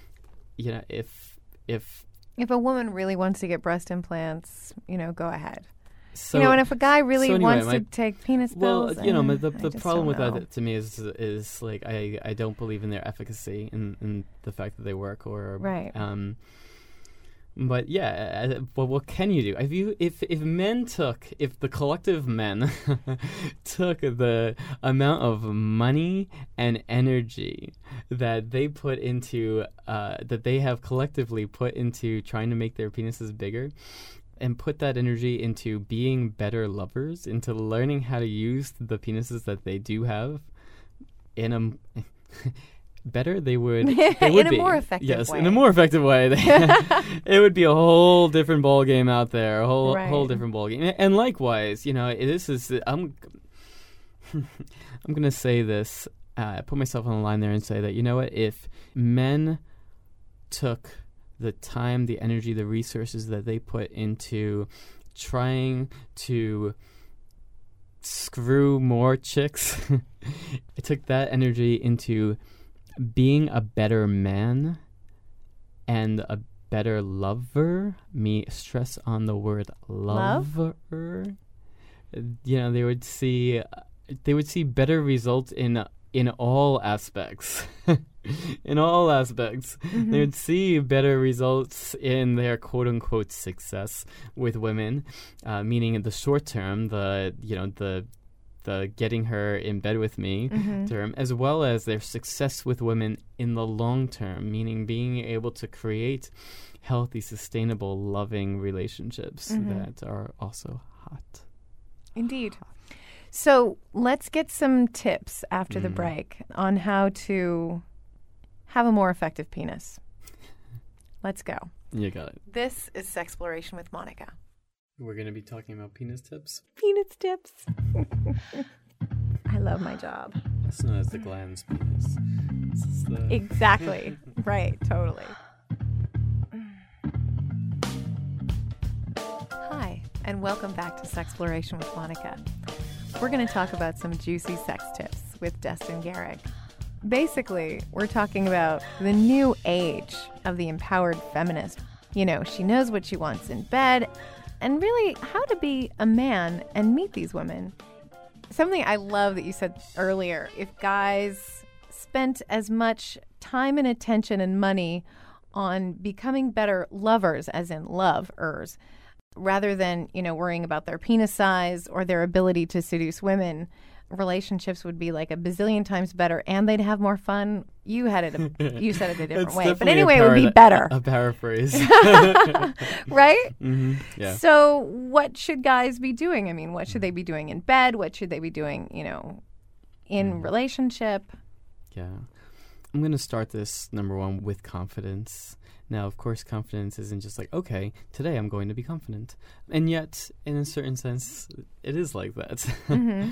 if a woman really wants to get breast implants, go ahead. So, and if a guy really wants to take penis pills, the problem with that to me is like I don't believe in their efficacy and the fact that they work or right. But yeah, but what can you do? If the collective men took the amount of money and energy that they put into that they have collectively put into trying to make their penises bigger, and put that energy into being better lovers, into learning how to use the penises that they do have in a better, they would in a more effective way. Yes, in a more effective way. It would be a whole different ball game out there, a whole different ball game. And likewise, this is I'm going to say this, put myself on the line there and say that, you know what, if men took the time, the energy, the resources that they put into trying to screw more chicks, I took that energy into being a better man and a better lover, stress on the word lover. They would see better results in all aspects. In all aspects. Mm-hmm. They would see better results in their quote-unquote success with women, meaning in the short term, the getting her in bed with me mm-hmm. term, as well as their success with women in the long term, meaning being able to create healthy, sustainable, loving relationships mm-hmm. that are also hot. Indeed. So let's get some tips after the break on how to have a more effective penis. Let's go. You got it. This is Sexploration with Monica. We're going to be talking about penis tips. Penis tips. I love my job. It's known as the gland's penis. Exactly. Right. Totally. Hi, and welcome back to Sexploration with Monica. We're going to talk about some juicy sex tips with Destin Gerrig. Basically, we're talking about the new age of the empowered feminist. She knows what she wants in bed, and really how to be a man and meet these women. Something I love that you said earlier, if guys spent as much time and attention and money on becoming better lovers, as in lovers, rather than, worrying about their penis size or their ability to seduce women, relationships would be like a bazillion times better, and they'd have more fun. You said it a different way, but anyway, it would be better. A paraphrase, right? Mm-hmm. Yeah. So, what should guys be doing? I mean, what should they be doing in bed? What should they be doing, in relationship? Yeah, I'm going to start this number one with confidence. Now, of course, confidence isn't just like, okay, today I'm going to be confident. And yet, in a certain sense, it is like that. Mm-hmm.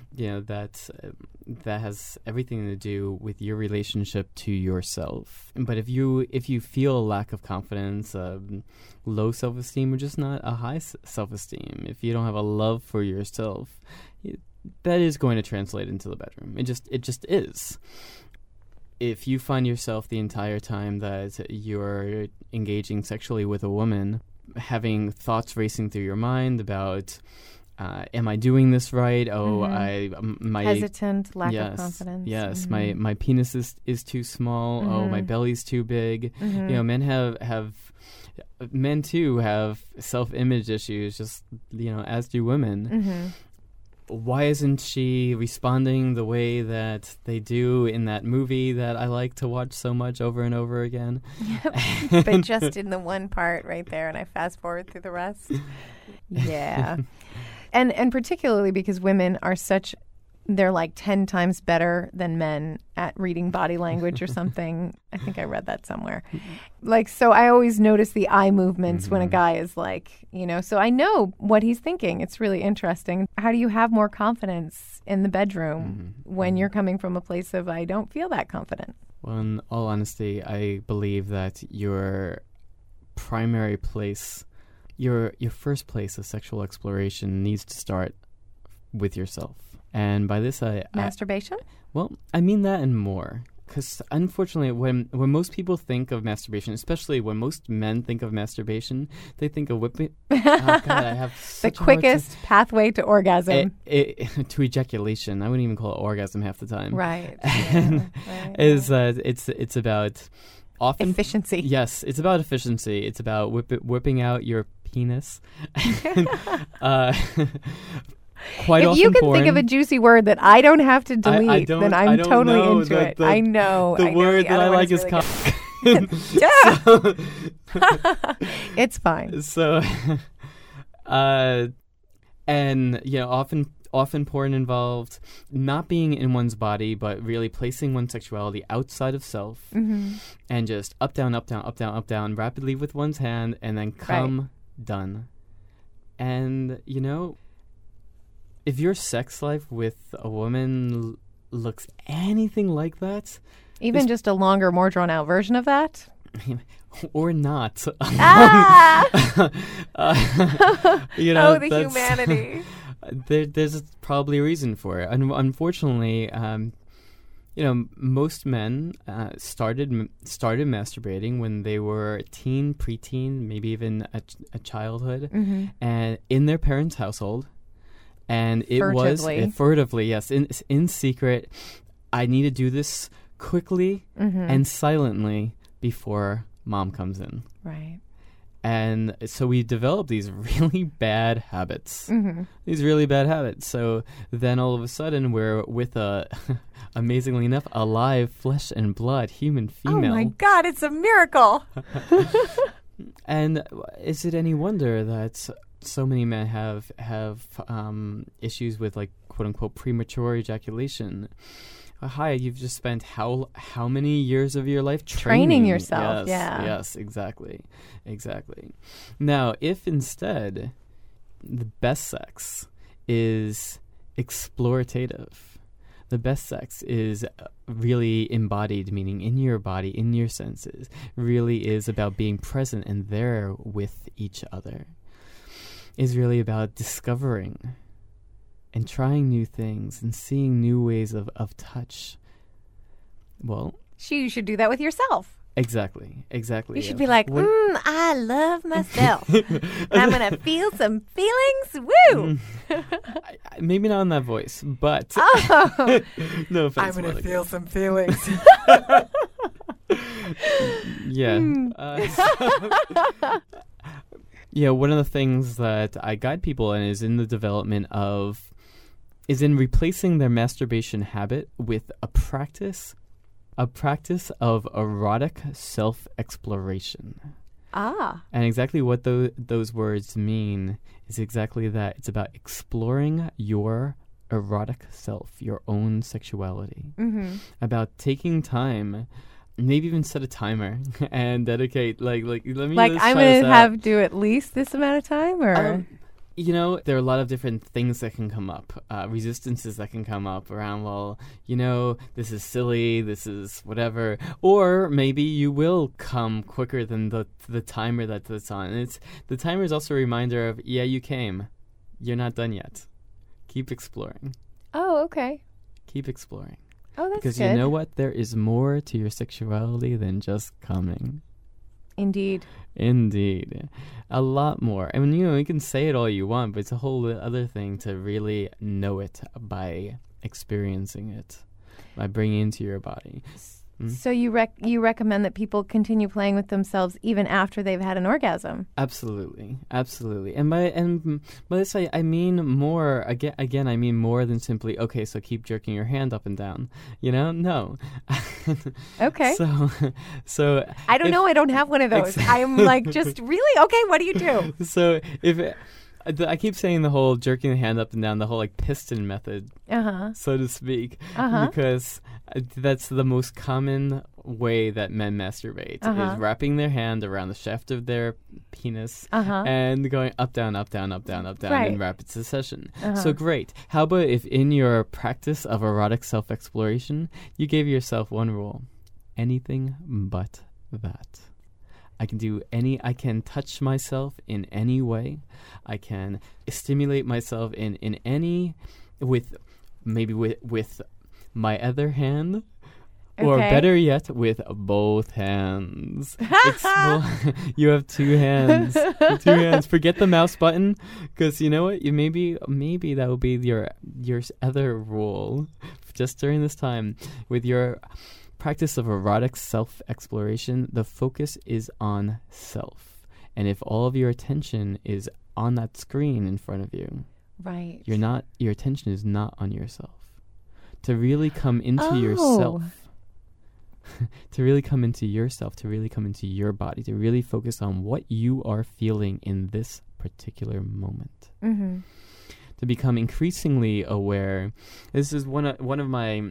That has everything to do with your relationship to yourself. But if you feel a lack of confidence, low self-esteem, or just not a high self-esteem, if you don't have a love for yourself, that is going to translate into the bedroom. It just is. If you find yourself the entire time that you're engaging sexually with a woman, having thoughts racing through your mind about am I doing this right? Oh, my hesitant, lack of confidence. Yes, my penis is too small. Oh, my belly's too big. Men men too have self-image issues, just as do women. Why isn't she responding the way that they do in that movie that I like to watch so much over and over again? But just in the one part right there, and I fast forward through the rest. Yeah. And particularly because women are they're like 10 times better than men at reading body language or something. I think I read that somewhere. So I always notice the eye movements when a guy is like, so I know what he's thinking. It's really interesting. How do you have more confidence in the bedroom when you're coming from a place of, I don't feel that confident? Well, in all honesty, I believe that your primary place, your first place of sexual exploration needs to start with yourself. And by this, masturbation? I mean that and more. Because unfortunately, when most people think of masturbation, especially when most men think of masturbation, they think of whipping. Oh God, I have the quickest pathway to orgasm. To ejaculation. I wouldn't even call it orgasm half the time. Right. Is that it's about often efficiency. Yes, it's about efficiency. It's about whipping out your penis. If you can think of a juicy word that I don't have to delete, then I'm totally into it. I know. The word that I like is cock. It's fine. So, and often porn involved not being in one's body, but really placing one's sexuality outside of self, and just up, down, up, down, up, down, up, down, rapidly with one's hand, and then come done. And if your sex life with a woman looks anything like that, even just a longer, more drawn out version of that, or not, the humanity. There's probably a reason for it. And unfortunately, most men started masturbating when they were teen, preteen, maybe even a childhood, and in their parents' household. And it was furtively, yes, in secret. I need to do this quickly and silently before mom comes in. Right. And so we developed these really bad habits. These really bad habits. So then all of a sudden we're with amazingly enough, a live flesh and blood human female. Oh my God, it's a miracle. And is it any wonder that so many men have issues with, like, quote unquote premature ejaculation? Hi, you've just spent how many years of your life training yourself? Yes, exactly. Now, if instead the best sex is explorative, the best sex is really embodied, meaning in your body, in your senses, really is about being present and there with each other, is really about discovering and trying new things and seeing new ways of touch. Well, you should do that with yourself. Exactly. You should be like, I love myself. And I'm going to feel some feelings. Woo! Maybe not in that voice, but... No offense. I'm going to feel some feelings. Yeah. Yeah, one of the things that I guide people in is in the development of... is in replacing their masturbation habit with a practice of erotic self-exploration. And exactly what those words mean is exactly that. It's about exploring your erotic self, your own sexuality. About taking time, maybe even set a timer and dedicate, let me I'm going to have to do at least this amount of time, or... there are a lot of different things that can come up, resistances that can come up around, this is silly, this is whatever. Or maybe you will come quicker than the timer that's on. And the timer is also a reminder of, you came. You're not done yet. Keep exploring. Oh, okay. Keep exploring. Oh, that's because good. You know what? There is more to your sexuality than just coming. Indeed. Indeed. A lot more. I mean, you can say it all you want, but it's a whole other thing to really know it by experiencing it, by bringing it into your body. So you recommend that people continue playing with themselves even after they've had an orgasm? Absolutely, absolutely. And by this I mean more. Again, I mean more than simply okay. So keep jerking your hand up and down. No. Okay. So I don't know. I don't have one of those. I'm like, just really okay. What do you do? So I keep saying the whole jerking the hand up and down, the whole like piston method, so to speak, because that's the most common way that men masturbate is wrapping their hand around the shaft of their penis and going up, down, up, down, up, down, up, down in rapid succession. So great. How about if in your practice of erotic self-exploration, you gave yourself one rule: anything but that. I can touch myself in any way. I can stimulate myself in any, with my other hand, or better yet, with both hands. You have two hands. Forget the mouse button, because you know what? Maybe that will be your other rule, just during this time with your practice of erotic self-exploration. The focus is on self, and if all of your attention is on that screen in front of you, right, your attention is not on yourself. To really come into yourself, to really come into yourself, to really come into your body, to really focus on what you are feeling in this particular moment. To become increasingly aware. This is one of my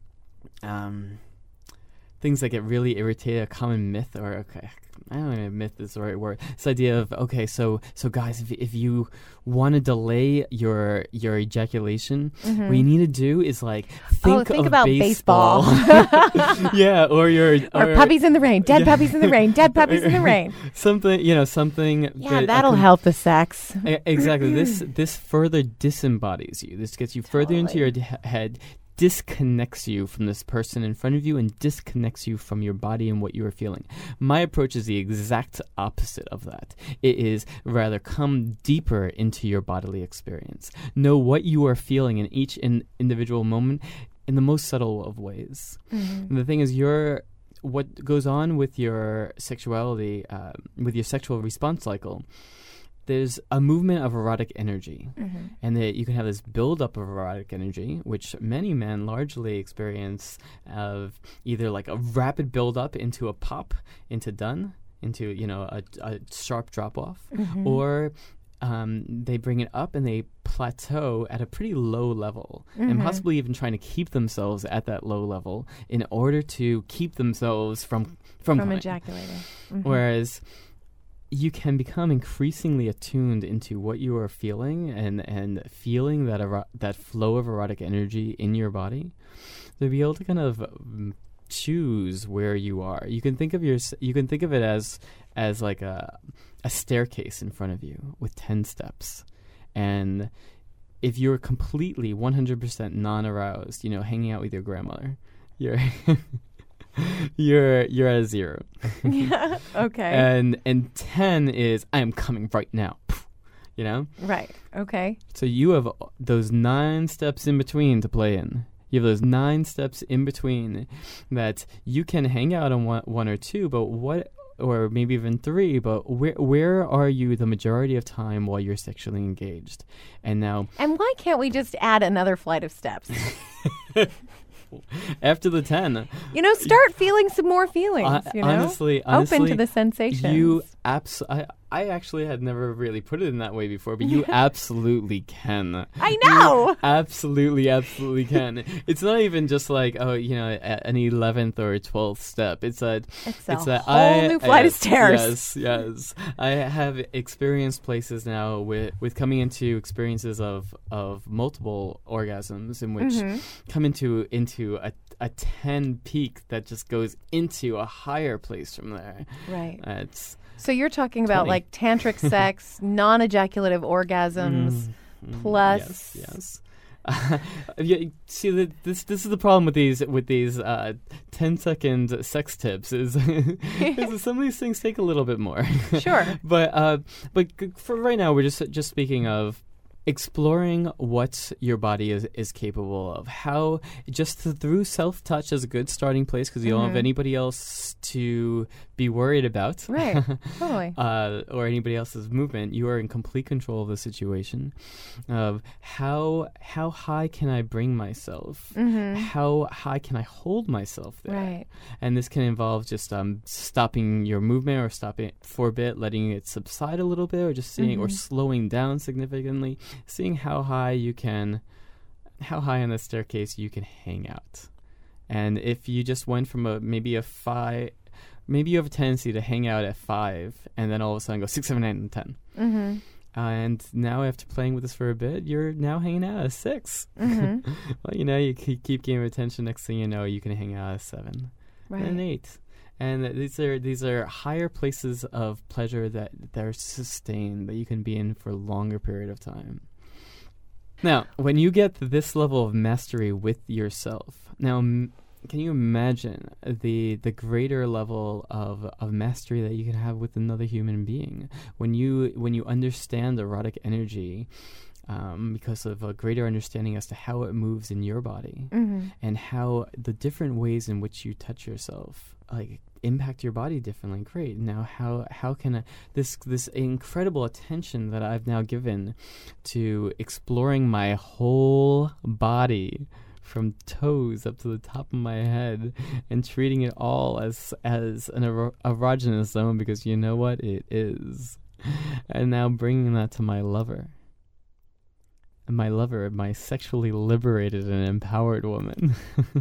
things that get really irritated. A common myth, or I don't know if myth is the right word. This idea of so guys, if you want to delay your ejaculation, what you need to do is like think about baseball. Yeah, or puppies in the rain, dead puppies in the rain, dead puppies in the rain. Something. Yeah, that'll help the sex. Exactly. This further disembodies you. This gets you further into your head, disconnects you from this person in front of you, and disconnects you from your body and what you are feeling. My approach is the exact opposite of that. It is rather come deeper into your bodily experience. Know what you are feeling in each individual moment in the most subtle of ways. And the thing is, what goes on with your sexuality, with your sexual response cycle, there's a movement of erotic energy, and that you can have this buildup of erotic energy, which many men largely experience of either like a rapid buildup into a pop, into done, into a sharp drop off, or they bring it up and they plateau at a pretty low level, and possibly even trying to keep themselves at that low level in order to keep themselves from ejaculating. Whereas you can become increasingly attuned into what you are feeling and feeling that flow of erotic energy in your body, to be able to kind of choose where you are. You can think of it as like a staircase in front of you with 10 steps, and if you're completely 100% non-aroused, hanging out with your grandmother, you're you're at a 0. Yeah. Okay. And 10 is I am coming right now. Right. Okay. So you have those 9 steps in between to play in. You have those 9 steps in between that you can hang out on one or two, or maybe even 3, but where are you the majority of time while you're sexually engaged? And why can't we just add another flight of steps? After the 10, start feeling some more feelings. Honestly, open to the sensations. I actually had never really put it in that way before, but you absolutely can. I know. You absolutely can. It's not even just like an 11th or 12th step. It's a whole new flight of stairs. Yes. I have experienced places now with coming into experiences of multiple orgasms in which come into a 10 peak that just goes into a higher place from there. Right. So you're talking about like tantric sex, non-ejaculative orgasms, plus... Yes. Yeah, see, this is the problem with these 10-second sex tips is some of these things take a little bit more. Sure. But for right now, we're just speaking of exploring what your body is capable of. How just through self-touch is a good starting place because you don't have anybody else to be worried about. Right. Totally. Or anybody else's movement. You are in complete control of the situation. Of how high can I bring myself? How high can I hold myself there? Right. And this can involve just stopping your movement or stopping it for a bit, letting it subside a little bit, or just seeing or slowing down significantly. Seeing how high on the staircase you can hang out. And if you just went from maybe you have a tendency to hang out at 5 and then all of a sudden go 6, 7, 8, and 10. And now after playing with this for a bit, you're now hanging out at 6. Well, you keep gaining attention. Next thing you know, you can hang out at 7 and 8. And these are higher places of pleasure that are sustained, that you can be in for a longer period of time. Now, when you get this level of mastery with yourself, now can you imagine the greater level of mastery that you can have with another human being when you understand erotic energy? Because of a greater understanding as to how it moves in your body and how the different ways in which you touch yourself impact your body differently. Great. Now, how can this incredible attention that I've now given to exploring my whole body from toes up to the top of my head and treating it all as an erogenous zone, because you know what it is, and now bringing that to my lover. My lover, my sexually liberated and empowered woman,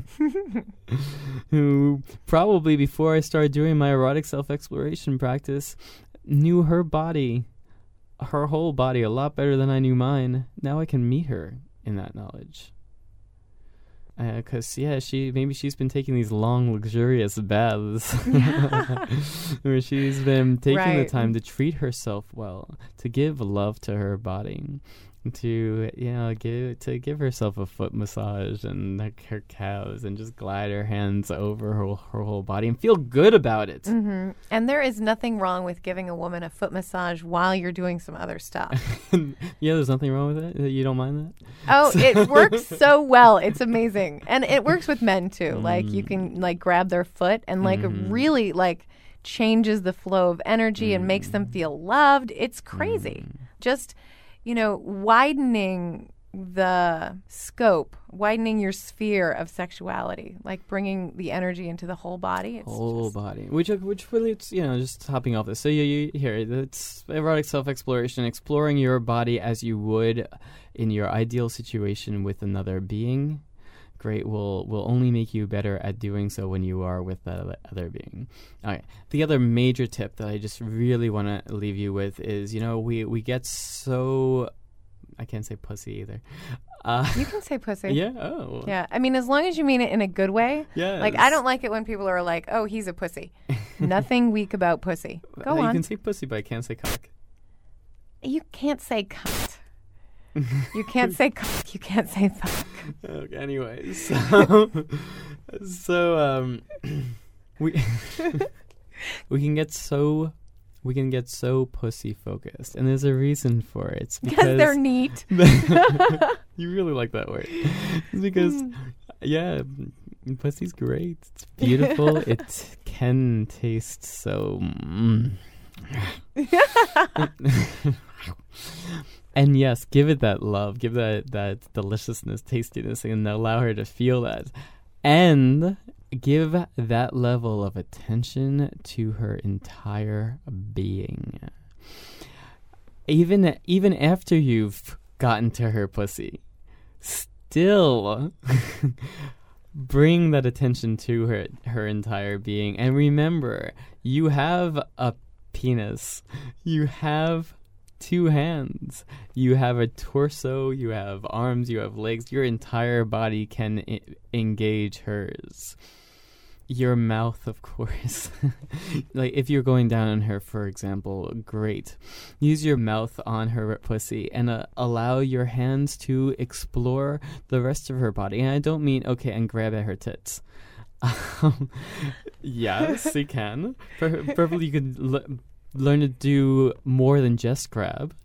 who probably before I started doing my erotic self-exploration practice knew her whole body a lot better than I knew mine. Now I can meet her in that knowledge. Because, she's been taking these long, luxurious baths where she's been taking the time to treat herself well, to give love to her body, to give herself a foot massage and her calves, and just glide her hands over her whole body and feel good about it. And there is nothing wrong with giving a woman a foot massage while you're doing some other stuff. Yeah, there's nothing wrong with it. You don't mind that? Oh, it works so well. It's amazing. And it works with men too. Like you can grab their foot and really changes the flow of energy and makes them feel loved. It's crazy. Just widening the scope, widening your sphere of sexuality, bringing the energy into the whole body. It's body, which really, it's, just hopping off this. So you hear it. It's erotic self-exploration, exploring your body as you would in your ideal situation with another being. Great, will only make you better at doing so when you are with that other being. Okay. The other major tip that I just really want to leave you with is, we get so... I can't say pussy either. You can say pussy. Yeah? Oh. Yeah. I mean, as long as you mean it in a good way. Yeah. I don't like it when people are like, oh, he's a pussy. Nothing weak about pussy. Go on. You can say pussy, but I can't say cock. You can't say cunt. You can't say cock. You can't say fuck. Okay, anyways. So we can get so pussy focused, and there's a reason for it. It's because they're neat. You really like that word. It's because pussy's great. It's beautiful. It can taste so. And yes, give it that love, give that deliciousness, tastiness, and allow her to feel that. And give that level of attention to her entire being. Even after you've gotten to her pussy, still bring that attention to her entire being. And remember, you have a penis. You have 2 hands. You have a torso, you have arms, you have legs. Your entire body can engage hers. your mouth, of course. Like if you're going down on her, for example, great. Use your mouth on her pussy and allow your hands to explore the rest of her body. And I don't mean, okay, and grab at her tits. Yes, you can. Preferably you can learn to do more than just grab.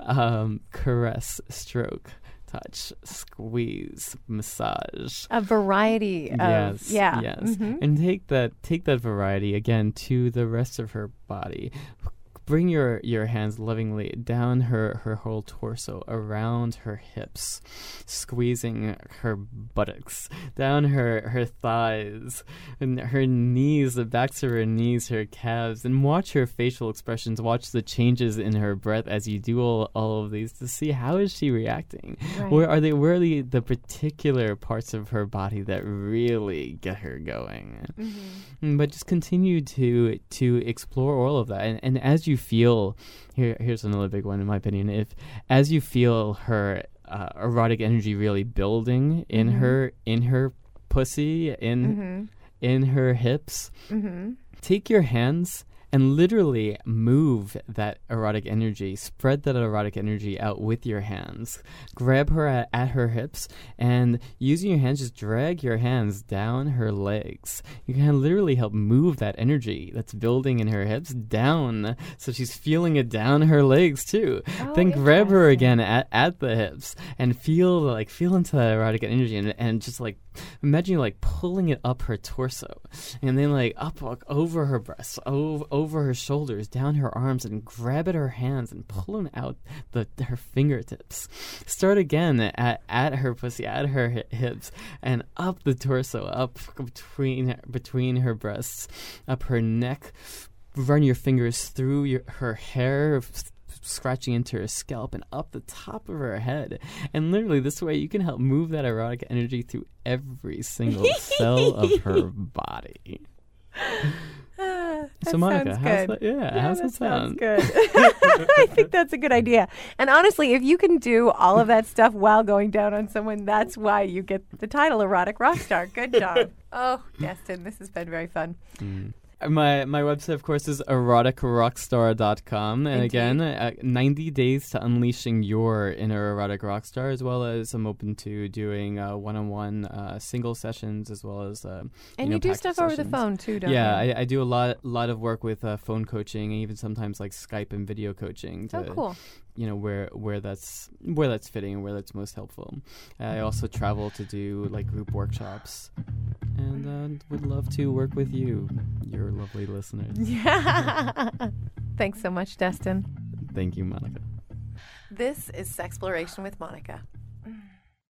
Caress, stroke, touch, squeeze, massage. A variety of, yes, yeah. Yes. Mm-hmm. And take that variety again to the rest of her body. Bring your hands lovingly down her whole torso, around her hips, squeezing her buttocks, down her thighs, and her knees, the backs of her knees, her calves, and watch her facial expressions, watch the changes in her breath as you do all of these to see how is she reacting. Right. Where are the particular parts of her body that really get her going? Mm-hmm. But just continue to explore all of that, and as you feel, here's another big one in my opinion. As you feel her erotic energy really building in mm-hmm. her pussy, in her hips, mm-hmm. take your hands and literally move that erotic energy, spread that erotic energy out with your hands. Grab her at her hips, and using your hands, just drag your hands down her legs. You can literally help move that energy that's building in her hips down, so she's feeling it down her legs too. Oh, then grab her again at the hips and feel into that erotic energy, and just like imagine like pulling it up her torso, and then like up over her breasts, over her shoulders, down her arms, and grab at her hands and pulling out her fingertips. Start again at her pussy, at her hips, and up the torso, up between her breasts, up her neck. Run your fingers through her hair, scratching into her scalp and up the top of her head. And literally this way you can help move that erotic energy through every single cell of her body. So Monica, how's that sound? Good. I think that's a good idea. And honestly, if you can do all of that stuff while going down on someone, that's why you get the title Erotic Rockstar. Good job. Oh, Destin, this has been very fun. My website, of course, is eroticrockstar.com. And Indeed. again, 90 days to unleashing your inner erotic rock star, as well as I'm open to doing one-on-one single sessions, as well as and you do stuff over the phone too, don't you? Yeah, I do a lot of work with phone coaching, and even sometimes like Skype and video coaching. Oh, cool. You know, where that's fitting and where that's most helpful. I also travel to do like group workshops, and would love to work with you, your lovely listeners. Yeah. Thanks so much, Destin. Thank you, Monica. This is Sexploration with Monica.